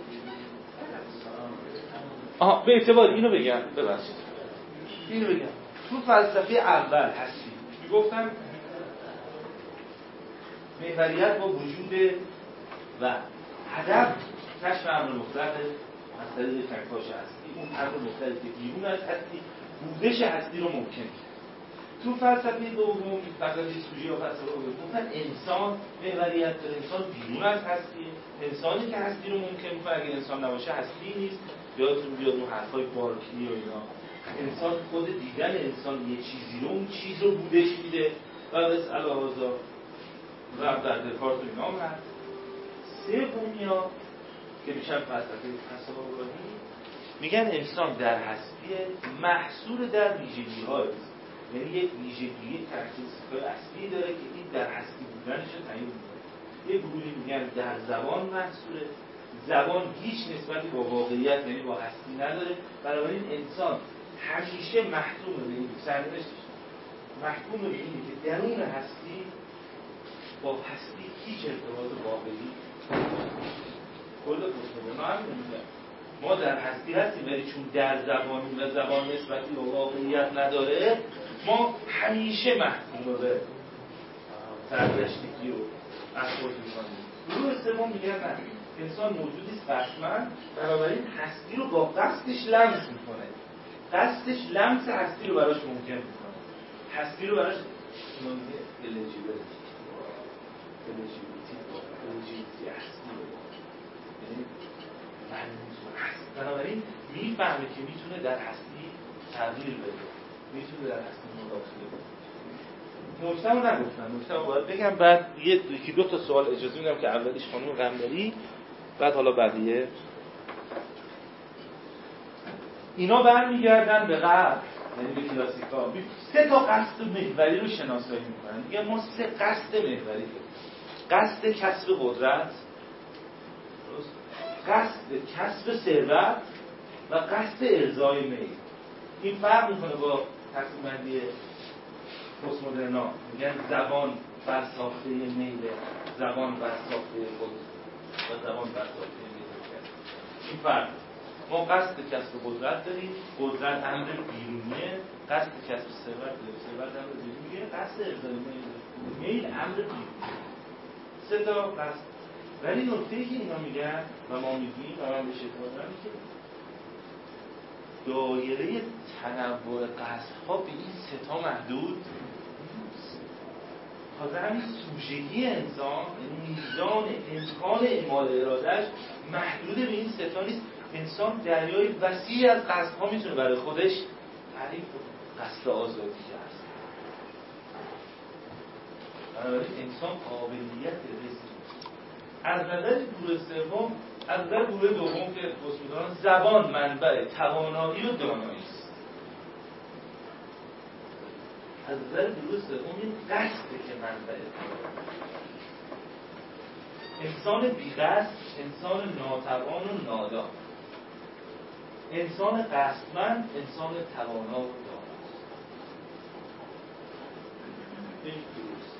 به اعتبار اینو بگم، ببخشید اینو بگم، تو فلسفه اول هستی میگفتن محوریت با وجود و هدف کشف امر مطلق از طریق کنکاش هستی، اون امر مطلقی که بیرون از هستی بودش هستی رو ممکن کرد. تو فلسفه دوم فلسفه سوژه و فلسفه گفتن انسان محوریت داره، انسان بیرون از هستی، انسانی که هستی رو ممکن می‌کنه. اگه انسان نباشه هستی نیست. یادتون بیاد اون حرفای بارکی و اینا، انسان خود دیدن انسان یه چیزی رو اون چیز رو بودش میده و بس علاوه رب در دکارت و اینا هم هست. سومیا که میشن فلسفه تصوری میگن انسان در هستی محصور در ویژگی‌هاست، یعنی یک ویژگی کاراکتریستیک‌های اصلی داره که این در هستی بودنش رو تعیین می‌کنه. یه گروهی میگن در زبان محصوره، زبان هیچ نسبتی با واقعیت یعنی با هستی نداره، بنابراین انسان همیشه محکوم به این سرنوشتش محکوم به اینه که درون هستی با هستی هیچ ارتباط واقعی کل پروسه ما هم نمیدن. ما در هستی هستیم ولی چون در زبانی و زبان نسبتی با واقعیت نداره ما همیشه محکوم به سرنوشتی رو برخورد می‌کنیم. گروه سوم میگن نه، انسان موجودی است قصدمند، بنابراین هستی رو با قصدش لمس میکنه، قصدش لمس هستی رو براش ممکن میکنه، هستی رو براش الژیبیلیتی هستی رو یعنی بنابراین میفهمه که میتونه در هستی تغییر بده، میتونه در هستی مداخله بده. نکته رو نگفتم، نکته رو باید بگم. بعد یکی دو تا سوال اجازه میدم که اولیش خانم قمری، بعد حالا بقیه. اینا برمیگردن به قبل، یعنی به کلاسیکا. 3 تا قصد محوری رو شناسایی میکنن. میگن ما 3 قصد محوری داریم. قصد کسب قدرت، قصد کسب ثروت و قصد ارضای میل. این فرق میکنه با تقسیم بندی پست مدرنا. میگن زبان بر ساخته میل، زبان بر ساخته خود و زبان بر ساخته میل. این فرق. ما قصد کسب قدرت داریم، قدرت امر بیرونیه، قصد کسب ثروت داریم، ثروت امر بیرونیه، قصد ارضای میل امر بیرونیه. سه تا قصد. ولی نکته‌ای که اینا میگن و ما میگیم و من بهش اعتقاد دارم که دایره تنوع قصدها به این سه تا محدود نیست. حاضر همین سوژگی انسان، میزان امکان اعمال ارادهش محدود به این سه تا نیست. انسان دریای وسیعی از قصدها میتونه برای خودش تعریف کنه. قصد آزادی که هست. بنابراین انسان قابلیت رسید از نظر گروه سوم، از نظر گروه دوم که بسیدان زبان منبع توانایی و دانایی است. از نظر گروه سوم این قصده که منبع انسان بی‌قصد، انسان ناتوان و نادان. انسان قصدمند، انسان توانا و داناست. این درست.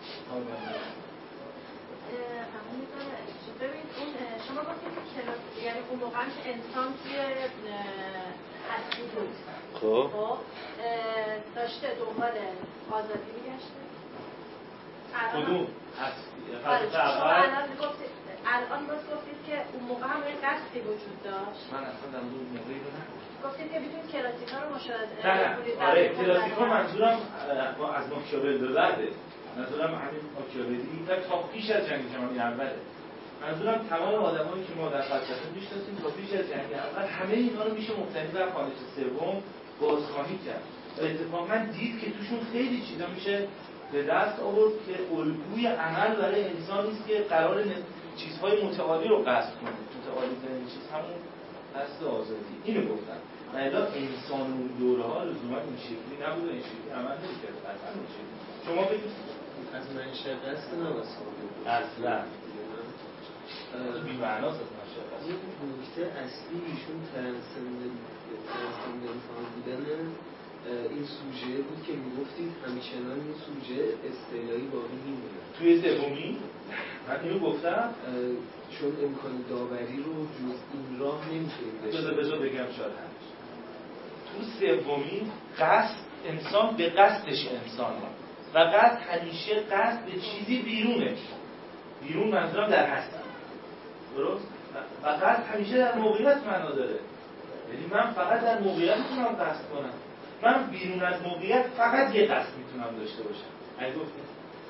قبول می‌کنه. ببینید اون شما گفتید که کلاس، یعنی اون موقع که انسان توی هستی بود. خب داشته دنبال آزادی می‌گشته. کدوم هستی؟ شما الان گفتید، الان باز گفتید که اون موقع هم یه قصدی وجود داشت. من اصلا در اون موقعی رو نگفتم. گفتید که میتونید کلاسیکا رو مشاهده کنید. آره کلاسیکا منظورم از ماکیاول به بعده. منظورم همین ماکیاولی تا پیش از جنگ جهانی اوله. منظورم تمام آدمایی که ما در فلسفه میشناسیم تا پیش از جنگ اول همه اینا رو میشه مبتنی بر خانش سوم بازخوانی کرد. اتفاقا دید که توشون خیلی چیزا میشه به دست آورد که الگوی عمل برای انسانی است که قرار چیزهای متعالی رو قصد کنه. متعالی ترین چیز همون قصد آزادی. اینو گفتم. الا انسان اون دوره‌ها لزوما این شکلی نبوده، این شکلی عمل نمی‌کرد. اصلا این شکلی. شما بگید از منشأ قصد نواسا اصلا بی‌معناست از منشأ قصد. این نکته اصلی ایشون ترانسندنتال بودن این سوژه بود که میگفتید همیشنان این سوژه اصطلاحی باقی میمونه. توی سومی من اینو گفتم چون امکان داوری رو جز این راه نمیتونیم بذار بگم شاید هست. تو سومی قصد انسان به قصدش انسانه و قصد همیشه قصد به چیزی بیرونه. بیرون منظورم در هستی. درست؟ و قصد همیشه در موقعیت معنا داره. یعنی من فقط در موقعیت میتونم قصد کنم. من بیرون از موقعیت فقط یه قصد میتونم داشته باشم. اگه گفتیم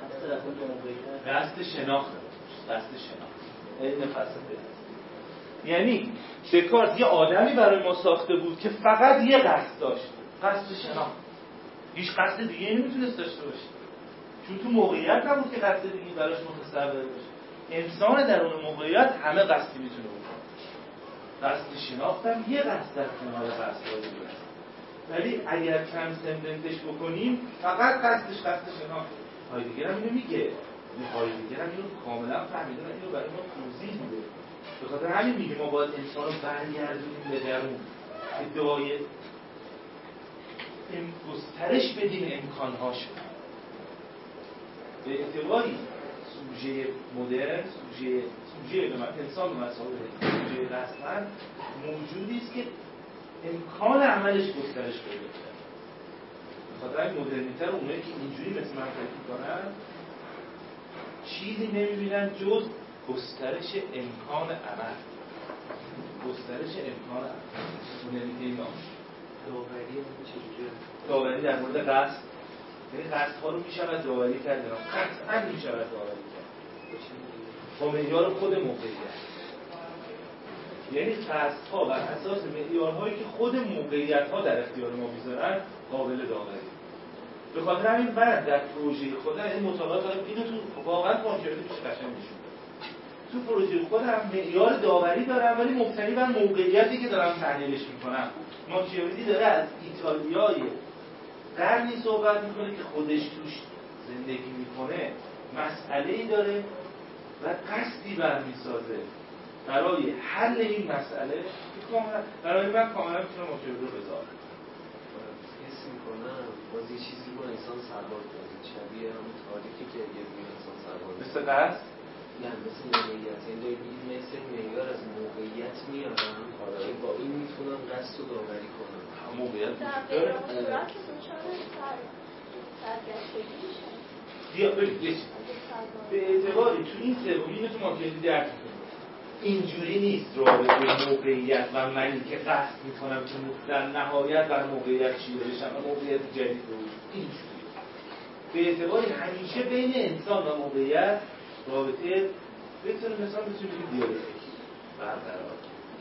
قصد شناخت قصد شناخت این فلسفه هست. یعنی دکارت یه آدمی برای ما ساخته بود که فقط یه قصد داشت، قصد شناخت. هیچ قصد دیگه نمیتونست داشته باشه چون تو موقعیت نبود که قصد دیگه براش متصور باشه. انسان در اون موقعیت همه قصدی میتونه بکنه. قصد شناخت هم یه قصد در کنار قصدهای دیگه. ولی اگر ترانسندنتش بکنیم فقط قصدش قصد شناخت. هایدگر هم اینو میگه. هایدگر هم اینو کاملا فهمیده و اینو برای ما توضیح میده. به خاطر همین میگه ما باید انسان رو برگردونیم به درون که دایره گسترش بدیم امکانهاشو. به اعتباری سوژه مدرن، سوژه انسان به مسابقه سوژه قصدمند موجودی است که امکان عملش گسترش پیدا کرده. به خاطر این مدرنیته رو اونایی که اینجوری مثل من فکر می‌کنن چیزی نمی‌بینن جز گسترش امکان عمل. گسترش امکان عمل. مدرنیته نام. داوری هم چجوریه؟ داوری در مورد قصد. یعنی قصدها رو می‌شود داوری کرد. قطعاً می‌شود داوری کرد. با معیار خود موقعیت. یعنی قصدها بر اساس معیارهایی که خود موقعیت‌ها در اختیار ما می‌ذارن قابل داوری. به خاطر همین بعد در پروژه خودم این مطالعات اینو تو واقعا ماکیاولی توش قشنگ نشون داد. تو پروژه خودم معیار داوری دارم ولی مبتنی بر موقعیتی که دارم تحلیلش می‌کنم. ماکیاولی داره از ایتالیای قرنی صحبت می‌کنه که خودش توش زندگی می‌کنه، مسئله‌ای داره و قصدی برمی‌سازه برای حل این مسئله که کاملا برای من کاملا میتونم ماکیاولی رو بذارم. حس میکنم باز یه چیزی رو انسان سوار کنید شبیه همون تاریکی که یه انسان سوار مثل قصد؟ میگن مثل موقعیت، یعنی دارید مثل معیار از موقعیت میارم که با این میتونم قصد رو داوری کنم. موقعیت داره صورت که دوچاره سرگشتگی میشه. بیا ببین به اعتباری تو این سومی تو ماکیاولی درک اینجوری نیست رابطه موقعیت و منی که قصد میکنم که در نهایت بر موقعیت چیده بشم و موقعیت جدید رو اینجوری به اعتباری همیشه بین انسان و موقعیت رابطه بتونه مثلا بتونه دیالکتیک برقرار.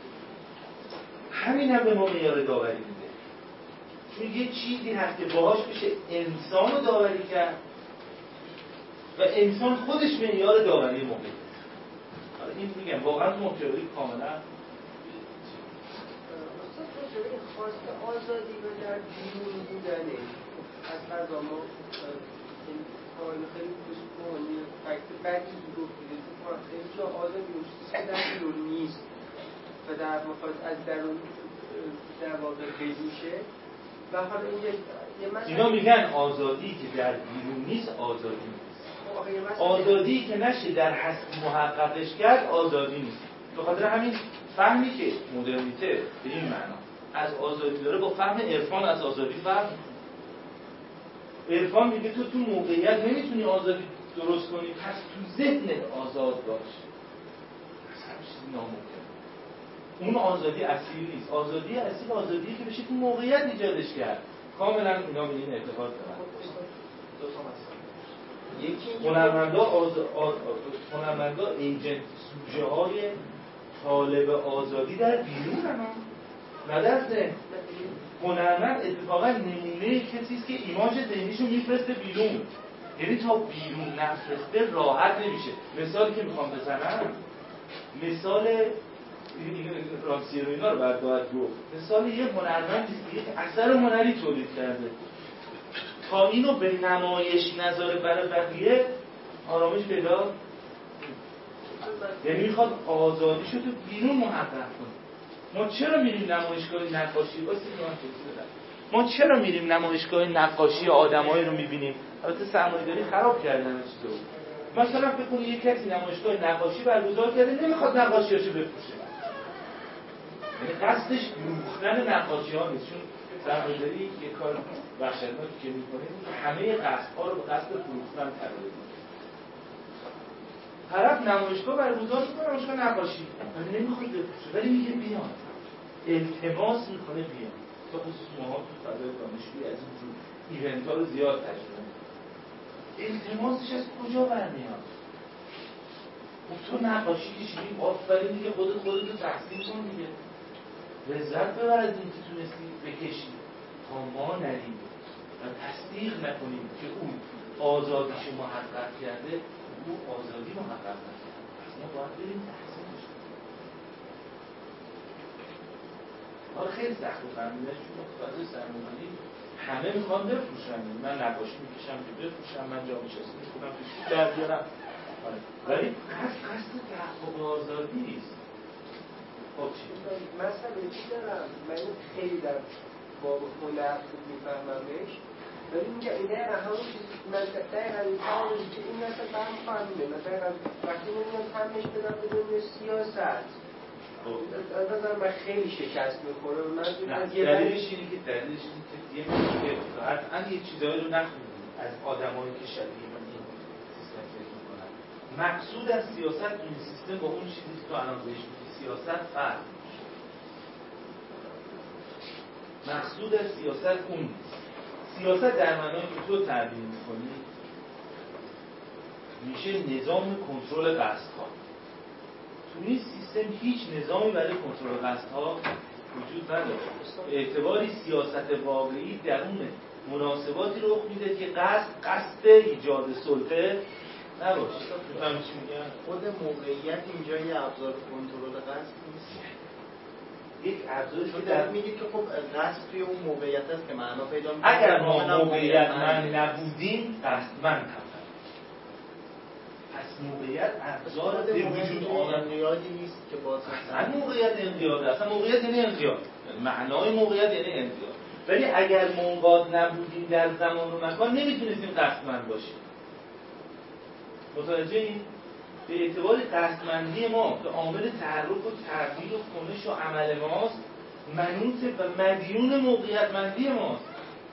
همین هم به ما معیار داوری میده، چون یه چیزی هست که باهاش بشه انسان رو داوری کرد و انسان خودش معیار داوری موقعیت. حالا این میگم واقعا تو ماکیاولی کاملا خواست آزادی و در بیرون بودنه از فرضا ما این خیلی بسیاری فکت بدی رو خیلی جا آزادی اون چیزی که در بیرون نیست و در مخواست از درون در واقع بگوشه و حالا یه مثلا اینا میگن آزادی که در بیرون نیست آزادی نیست، آزادی که نشه در هستی محققش کرد آزادی نیست. به خاطر همین فهمی که مدرنیته به این معنا از آزادی داره با فهم عرفان از آزادی فرق میکنه. عرفان میگه تو موقعیت نمیتونی آزادی درست کنی، پس تو ذهنت آزاد باش. اصلا چیزی ناممکنه. اون آزادی اصیل نیست. آزادی اصیل آزادیه که بشه تو موقعیت ایجادش کرد. کاملا اینا به این اعتقاد دارن. یکی هنرمندا ایجنت سوژه های طالب آزادی در بیرون هم نه در ذهن. هنرمند اتفاقا نمونه کسی است که ایماژ ذهنیشو میفرسته بیرون، یعنی تا بیرون نفرسته راحت نمیشه. مثالی که میخوام بزنم مثال رانسیرو اینا رو باید گفت، مثال یه هنرمندی که یک اثر هنری تولید کرده تا اینو به نمایش نذاره برای بقیه آرامش پیدا، یعنی میخواد آزادیشو تو بیرون محقق کنه. ما چرا میریم نمایشگاه نقاشی؟ ما چرا میریم نمایشگاه نقاشی آدمایی رو میبینیم؟ البته سرمایه‌داری خراب کردن چیزو. مثلا فکر کنید یک کسی نمایشگاه نقاشی برگزار کرده نمیخواد نقاشیاشو بفروشه، یعنی قصدش فروختن نقاشی‌ها نیست، چون سرمایه‌داری یه کار وحشتناکی که میکنه همه قصدها رو به قصد فروختن تبدیل میکنه. طرف نمایشگاه برگزار میکنه، نمایشگاه نقاشی، ولی نمیخواد بفروشه، ولی میگه بیان، التماس میکنه بیان. تا خصوص ماها تو فضای دانشجویی از این جور ایونت‌ها رو زیاد تجربه می‌کنیم. التماسش از کجا برمیاد؟ خب تو نقاشی کشیدی، آفرین دیگه، خودتو تحسین کن دیگه، لذت ببر از این که تونستی بکشی. تا ما نریم و تصدیق نکنیم که او آزادیشو محقق کرده، او آزادی محقق نکرده، پس ما باید بریم تحسینش کنیم. حالا خیلی سخت فهمیدنش، چون تو فضای سرمایه‌داری همه میخوان بفروشن. من نقاشی میکشم که بفروشم، من جامعه شناسی میکنم که سود در بیارم، ولی قصد تحقق آزادی نیست. خب چی؟ مثلا چی دارم؟ من خیلی در باب هنر خوب میفهممش، ولی میگه اینه همون چیزی من دقیقا این کارش که این مثلا برمیخوانده، من دقیقا وقتی نمیدونم همش بدم بدون سیاست از نظر من خیلی شکست میخوره. من دلیلش اینه که یه میگه قطعا یه چیزایی رو نخونیم از آدمایی که شبیه من این سیستم فکر میکنن. مقصود از سیاست این سیستم با اون چیزی که تو الان بهش میگی سیاست فرق میشه. مقصود از سیاست اون نیست. سیاست در معنایی که تو تعبیر میکنی میشه نظام کنترل قصدها. تو این سیستم هیچ نظامی برای کنترل قصدها وجود نداره. اعتباری سیاست واقعی درون مناسباتی رخ میده که قصد ایجاد سلطه نباشه. میفهمی چی میگم؟ خود موقعیت اینجا یه ابزار کنترل قصد نیست. یک ابزاری که در میگید که خب قصد توی اون موقعیت است که معنا پیدا می‌کنه. اگر ما موقعیت من نبودیم قصد من هم. پس موقعیت ابزار به وجود انقیادی نیست که باز اصلا موقعیت انقیاده. اصلا موقعیت یعنی انقیاد، معنای موقعیت یعنی انقیاد. ولی اگر منقاد نبودیم در زمان و مکان نمیتونستیم قصدمند باشیم. متوجه این؟ به اعتبار قصدمندی ما به عامل تحرک و تغییر و کنش و عمل ماست منوط و مدیون موقعیتمندی ماست.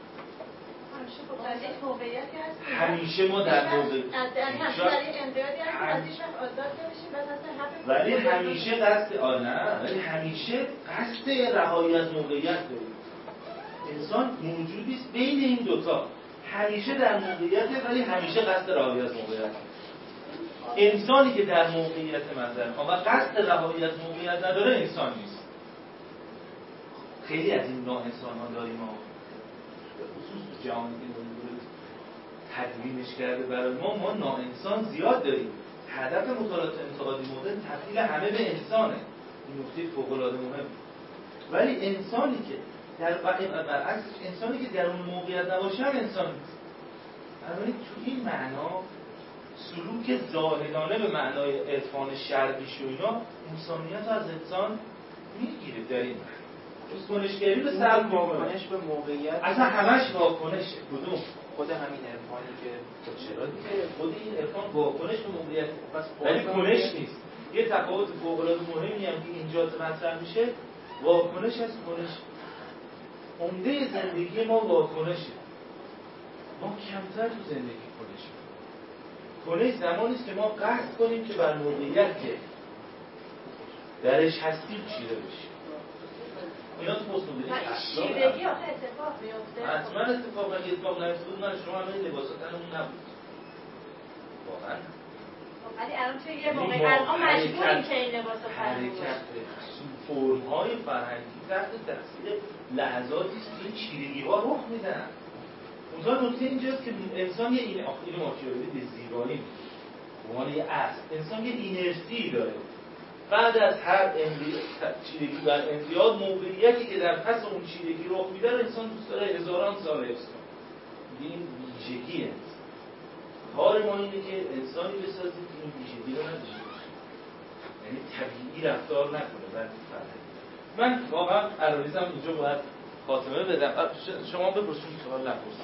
همیشه ما در موقع ولی همیشه قصد ولی همیشه قصد رهایی از موقعیت داریم. انسان موجودی است بین این دوتا، همیشه در موقعیت ولی همیشه قصد رهایی از موقعیت. انسانی که در موقعیت منظر و قصد رهایی از موقعیت نداره انسان نیست. خیلی از این نوع انسان ها داریم ما، به خصوص جهانی که تدوینش کرده برای ما ناانسان زیاد داریم. هدف مطالعات انتقادی مدرن تبدیل همه به انسانه. این نکته فوق‌العاده مهمه. ولی انسانی که برعکس انسانی که در اون موقعیت نباشه هم انسان نیست. بنابراین تو این معنا سلوک زاهدانه به معنای عرفان شرعیش و اینا انسانیت از انسان میگیره. در این کنشگری به سلب واکنش به موقعیت اصلا همش واکنشه. کدوم؟ خود همین عرفانی که چرا دیگه خود این عرفان واکنش به موقعیت ولی کنش نیست. یه تفاوت فوق‌العاده مهمی هم که اینجا مطرح میشه واکنش از کنش. عمده زندگی ما واکنشه. ما کمتر تو زندگی کنش زمانی است که ما قصد کنیم که بر موقعیت که درش هستیم چیره بشیم. اینا تو پست مدرنی اصلا چیرگی آخه اتفاق میفته. حتما اتفاق نیفتاد من شما همه لباساتنمون نبود واقعا. ولی الان توی یه موقع الان مجبوریم که این لباسو حرکت فرم‌های فرهنگی تحت تاثیر لحظاتی است که این چیرگی‌ها رخ میدن. اونجا نکته اینجاست که انسان یه اینو ماکیاولی به زیبایی میگه به عنوان یه اصل انسان یه اینرسی داره. بعد از هر چیرگی در انقیاد موقعیتی که در پس اون چیرگی رخ میده انسان دوست داره هزاران سال حفظ کنه. این ویژگی است. کار ما اینه که انسانی بسازیم که این ویژگی رو نداشته باشه، یعنی طبیعی رفتار نکنه. من واقعا عراریزم اینجا باید خاتمه بدم. شما بپرسید سوال نپرسید.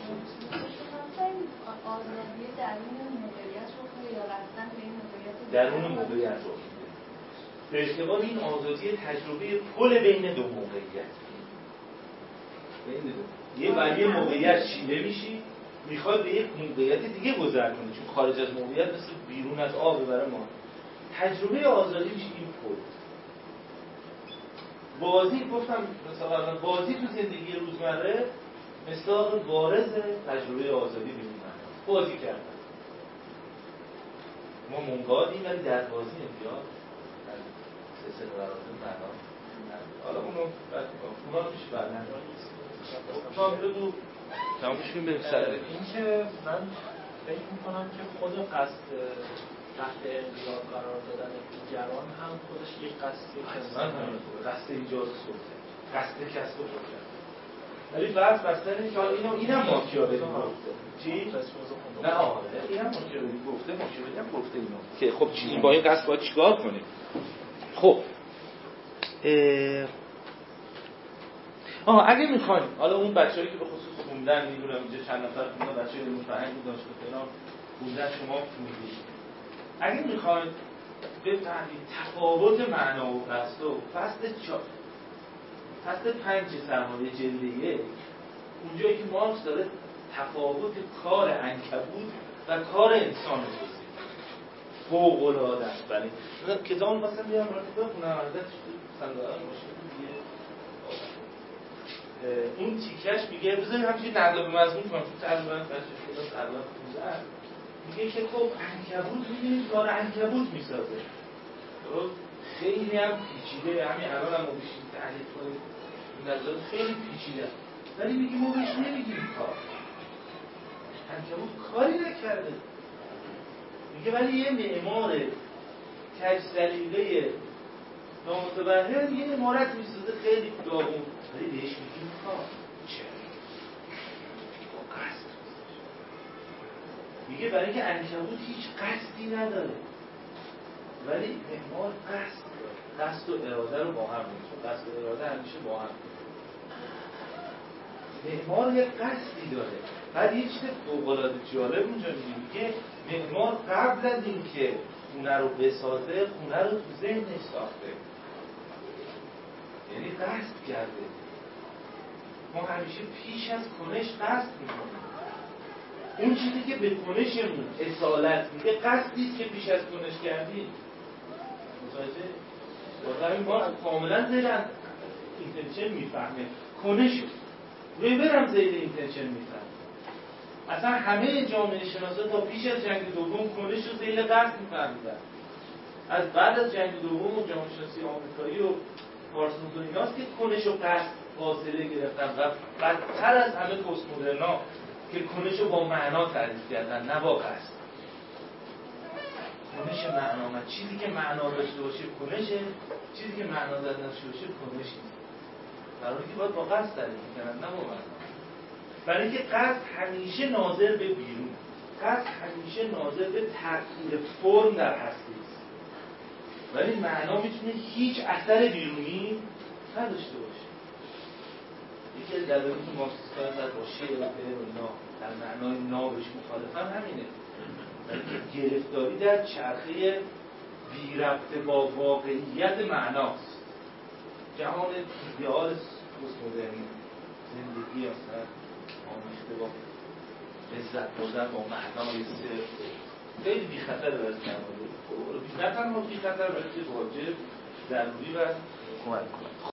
آزادی درون موقعیت رو یا رفتن به این موقعیت درون موقعیت رو به اعتبار این آزادی تجربه پل بین دو موقعیت. یه ولی موقعیت چیده میشی میخواد به یک موقعیت دیگه گذر کنی چون خارج از موقعیت مثل بیرون از آب برای ما. تجربه آزادی میشه این پل. بازی گفتم مثلا بازی تو زندگی روزمره مثال بارز تجربه آزادی می‌بینیم. بازی کردن ما منقادیم ولی در بازی نمیاد سلسله براتون معنا حالا اونو بعد اونا میشه بعداً ما بگو تمامش کنیم بریم سر این که من فکر می‌کنم که خود قصد تحت انقیاد قرار دادن دیگران هم خودش یک قصدی که من قصد ایجاد سلطه قصد کسب قدرت. ولی فرض بستن این که اینم ماکیاولی گفته چی؟ نه آره اینم ماکیاولی گفته ماکیاولی هم گفته اینو که خب این با این قصد باید چیکار کنیم. خب اگه میخوایم حالا اون بچه‌ای که به خصوص خوندن میدونم اینجا چند نفر خوندن بچه‌ای علم فرهنگ دانشگاه تهران خوندن شما میگید اگه میخوایم بفهمید تفاوت معنا و قصد و فصل 5 سرمایه جلد 1 اونجایی که مارکس داره تفاوت کار عنکبوت و کار انسان رو توضیح فوق‌العاده است. ولی کتابو واسه میام برات بخونم ازش صندوق ماشین دیگه اون تیکش میگه بذارید همچین نقل به مضمون کنم چون تقریبا بچه‌ها تقریبا خوندن میگه که خب عنکبوت می‌بینید کار عنکبوت میسازه درست خیلی هم پیچیده همین الان هم ما بشیم تحلیل کنیم این نظر خیلی پیچیده ولی میگه ما بهش نمیگیم کار عنکبوت کاری نکرده میگه ولی یه معمار کج‌سلیقه نامتبرهر یه عمارت میسازه خیلی داغون ولی بهش میگیم کار چرا؟ با قصد میگه برای اینکه عنکبوت هیچ قصدی نداره ولی معمار قصد داره قصد و اراده رو با هم میشه قصد و اراده همیشه با هم معمار یه قصدی داره. بعد یه چیز فوق‌العاده جالب اونجا میگه که معمار قبل از اینکه خونه رو بسازه خونه رو تو ذهنش ساخته، یعنی قصد کرده. ما همیشه پیش از کنش قصد میکنیم. اون چیزی که به کنشمون اصالت میده قصدیست که پیش از کنش کردیم. متوجه؟ واقعا ما کاملا زیر اینتنشن میفهمه کنشو روی برم زیر اینتنشن میفهمه. اصلا همه جامعه شناسا تا پیش از جنگ دوم کنش رو زیر قصد میفهمیدن. از بعد از جنگ دوم و جامعه شناسی آمریکایی و پارسونز و ایناست که کنش و قصد فاصله گرفتن و بدتر از همه پست مدرنا که کنش رو با معنا تعریف کردن نه با قصد. کنش معنامند، چیزی که معنا داشته باشه کنشه، چیزی که معنا داشته باشه کنش نیست. برای اینکه باید با قصد تعریف کنن نه با معنا. برای اینکه قصد همیشه ناظر به بیرون، قصد همیشه ناظر به تغییر فرم در هستی است. ولی معنا میتونه هیچ اثر بیرونی نداشته باشه. یکی از دلایلی که مارکسیست‌ها با شعر و فعل و اینا در معنای نابش مخالفن همینه. گرفتاری در چرخه بی ربط با واقعیت معناست. جهان ایدئال پست مدرنی، زندگی اصلا آمیخته با لذت بردن با معنای صرف خیلی بی خطر برای جهان. نه تنها بی خطر بلکه واجب، ضروری و کمک کنه.